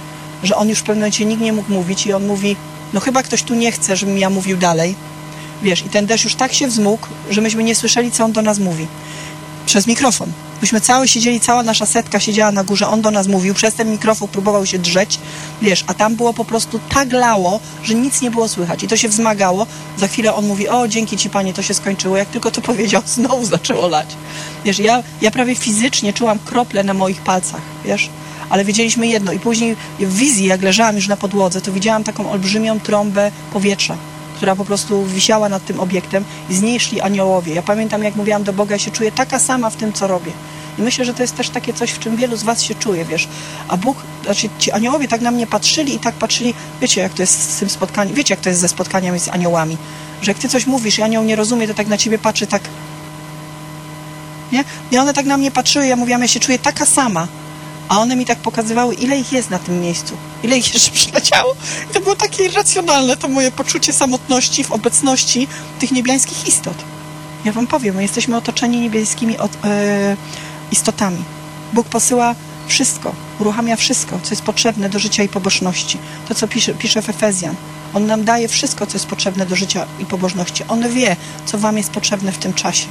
że on już w pewnym momencie nikt nie mógł mówić i on mówi, no chyba ktoś tu nie chce, żebym ja mówił dalej. Wiesz, i ten deszcz już tak się wzmógł, że myśmy nie słyszeli, co on do nas mówi. Przez mikrofon. Myśmy siedzieli, cała nasza setka siedziała na górze, on do nas mówił, przez ten mikrofon próbował się drzeć, wiesz, a tam było po prostu tak lało, że nic nie było słychać i to się wzmagało. Za chwilę on mówi, o dzięki Ci Panie, to się skończyło. Jak tylko to powiedział, znowu zaczęło lać. Wiesz, ja prawie fizycznie czułam krople na moich palcach, wiesz, ale wiedzieliśmy jedno i później w wizji, jak leżałam już na podłodze, to widziałam taką olbrzymią trąbę powietrza, która po prostu wisiała nad tym obiektem i z niej szli aniołowie. Ja pamiętam, jak mówiłam do Boga, ja się czuję taka sama w tym, co robię. I myślę, że to jest też takie coś, w czym wielu z was się czuje, wiesz. A Bóg, znaczy ci aniołowie tak na mnie patrzyli i tak patrzyli, wiecie, jak to jest z tym spotkaniem, wiecie, jak to jest ze spotkaniami z aniołami, że jak ty coś mówisz i anioł nie rozumie, to tak na ciebie patrzy tak, nie? I one tak na mnie patrzyły, ja mówiłam, ja się czuję taka sama. A one mi tak pokazywały, ile ich jest na tym miejscu, ile ich jeszcze przyleciało. I to było takie irracjonalne, to moje poczucie samotności w obecności tych niebiańskich istot. Ja wam powiem, my jesteśmy otoczeni niebieskimi istotami. Bóg posyła wszystko, uruchamia wszystko, co jest potrzebne do życia i pobożności. To, co pisze w Efezjan. On nam daje wszystko, co jest potrzebne do życia i pobożności. On wie, co wam jest potrzebne w tym czasie.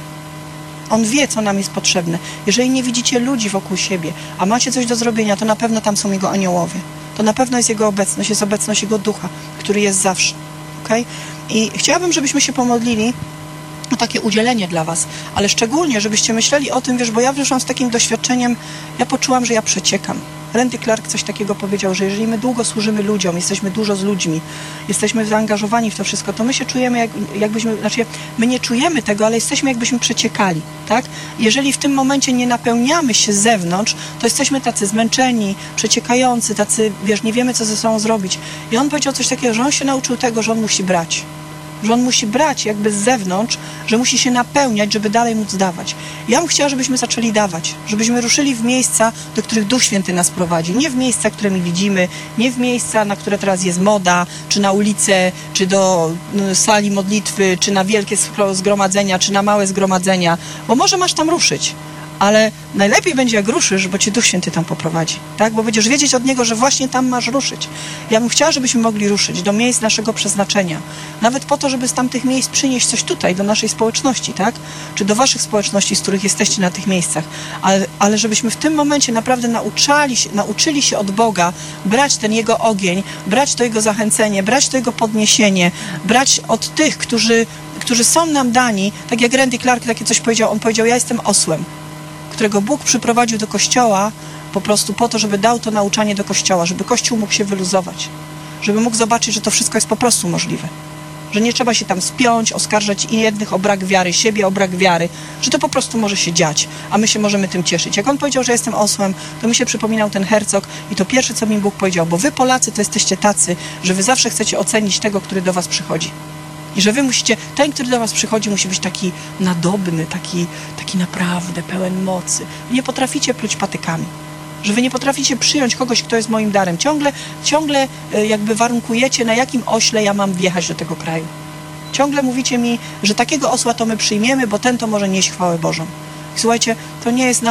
On wie, co nam jest potrzebne. Jeżeli nie widzicie ludzi wokół siebie, a macie coś do zrobienia, to na pewno tam są Jego aniołowie. To na pewno jest Jego obecność, jest obecność Jego Ducha, który jest zawsze. Okay? I chciałabym, żebyśmy się pomodlili o takie udzielenie dla was, ale szczególnie, żebyście myśleli o tym, wiesz, bo ja wyszłam z takim doświadczeniem, ja poczułam, że ja przeciekam. Randy Clark coś takiego powiedział, że jeżeli my długo służymy ludziom, jesteśmy dużo z ludźmi, jesteśmy zaangażowani w to wszystko, to my się czujemy jakbyśmy, znaczy my nie czujemy tego, ale jesteśmy jakbyśmy przeciekali, tak? Jeżeli w tym momencie nie napełniamy się z zewnątrz, to jesteśmy tacy zmęczeni, przeciekający, tacy, wiesz, nie wiemy, co ze sobą zrobić. I on powiedział coś takiego, że on się nauczył tego, że on musi brać. Że on musi brać jakby z zewnątrz, że musi się napełniać, żeby dalej móc dawać. Ja bym chciała, żebyśmy zaczęli dawać, żebyśmy ruszyli w miejsca, do których Duch Święty nas prowadzi. Nie w miejsca, które my widzimy, nie w miejsca, na które teraz jest moda, czy na ulicę, czy do sali modlitwy, czy na wielkie zgromadzenia, czy na małe zgromadzenia, bo może masz tam ruszyć. Ale najlepiej będzie, jak ruszysz, bo Cię Duch Święty tam poprowadzi, tak? Bo będziesz wiedzieć od Niego, że właśnie tam masz ruszyć. Ja bym chciała, żebyśmy mogli ruszyć do miejsc naszego przeznaczenia. Nawet po to, żeby z tamtych miejsc przynieść coś tutaj, do naszej społeczności, tak? Czy do waszych społeczności, z których jesteście na tych miejscach. Ale żebyśmy w tym momencie naprawdę nauczyli się od Boga brać ten Jego ogień, brać to Jego zachęcenie, brać to Jego podniesienie, brać od tych, którzy są nam dani, tak jak Randy Clark takie coś powiedział, on powiedział, ja jestem osłem, którego Bóg przyprowadził do Kościoła po prostu po to, żeby dał to nauczanie do Kościoła, żeby Kościół mógł się wyluzować, żeby mógł zobaczyć, że to wszystko jest po prostu możliwe, że nie trzeba się tam spiąć, oskarżać jednych o brak wiary, siebie o brak wiary, że to po prostu może się dziać, a my się możemy tym cieszyć. Jak on powiedział, że jestem osłem, to mi się przypominał ten Herzog i to pierwsze, co mi Bóg powiedział, bo wy Polacy to jesteście tacy, że wy zawsze chcecie ocenić tego, który do was przychodzi. I że wy musicie, ten, który do was przychodzi, musi być taki nadobny, taki naprawdę pełen mocy. Wy nie potraficie pluć patykami. Że wy nie potraficie przyjąć kogoś, kto jest moim darem. Ciągle jakby warunkujecie, na jakim ośle ja mam wjechać do tego kraju. Ciągle mówicie mi, że takiego osła to my przyjmiemy, bo ten to może nieść chwałę Bożą. I słuchajcie, to nie jest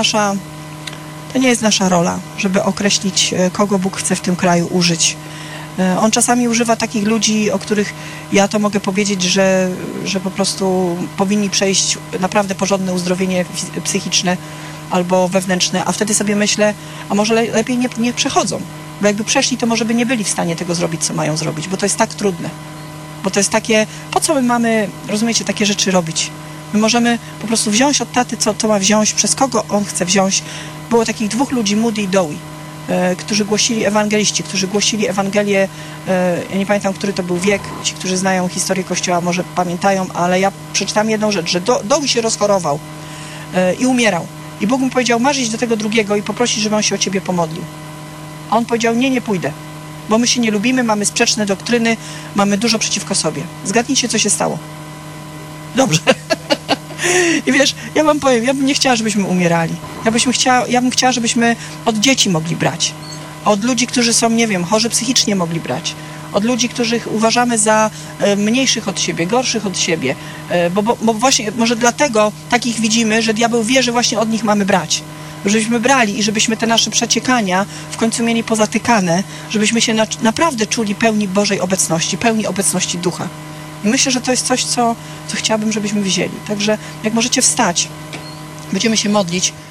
nasza rola, żeby określić, kogo Bóg chce w tym kraju użyć. On czasami używa takich ludzi, o których ja to mogę powiedzieć, że po prostu powinni przejść naprawdę porządne uzdrowienie psychiczne albo wewnętrzne, a wtedy sobie myślę, a może lepiej nie przechodzą, bo jakby przeszli, to może by nie byli w stanie tego zrobić, co mają zrobić, bo to jest tak trudne, bo to jest takie, po co my mamy, rozumiecie, takie rzeczy robić? My możemy po prostu wziąć od taty, co ma wziąć, przez kogo on chce wziąć. Było takich dwóch ludzi, Moody i Dowie, którzy głosili ewangeliści, którzy głosili Ewangelię, ja nie pamiętam, który to był wiek, ci, którzy znają historię Kościoła, może pamiętają, ale ja przeczytałam jedną rzecz, że Dowie się rozchorował i umierał. I Bóg mu powiedział, masz iść do tego drugiego i poprosić, żeby on się o ciebie pomodlił. A on powiedział, nie pójdę, bo my się nie lubimy, mamy sprzeczne doktryny, mamy dużo przeciwko sobie. Zgadnijcie, co się stało. Dobrze. I wiesz, ja wam powiem, ja bym nie chciała, żebyśmy umierali. Ja bym chciała, żebyśmy od dzieci mogli brać. Od ludzi, którzy są, nie wiem, chorzy psychicznie mogli brać. Od ludzi, których uważamy za mniejszych od siebie, gorszych od siebie. Bo właśnie, może dlatego takich widzimy, że diabeł wie, że właśnie od nich mamy brać. Żebyśmy brali i żebyśmy te nasze przeciekania w końcu mieli pozatykane, żebyśmy się naprawdę czuli pełni Bożej obecności, pełni obecności Ducha. I myślę, że to jest coś, co chciałabym, żebyśmy wzięli. Także jak możecie wstać, będziemy się modlić.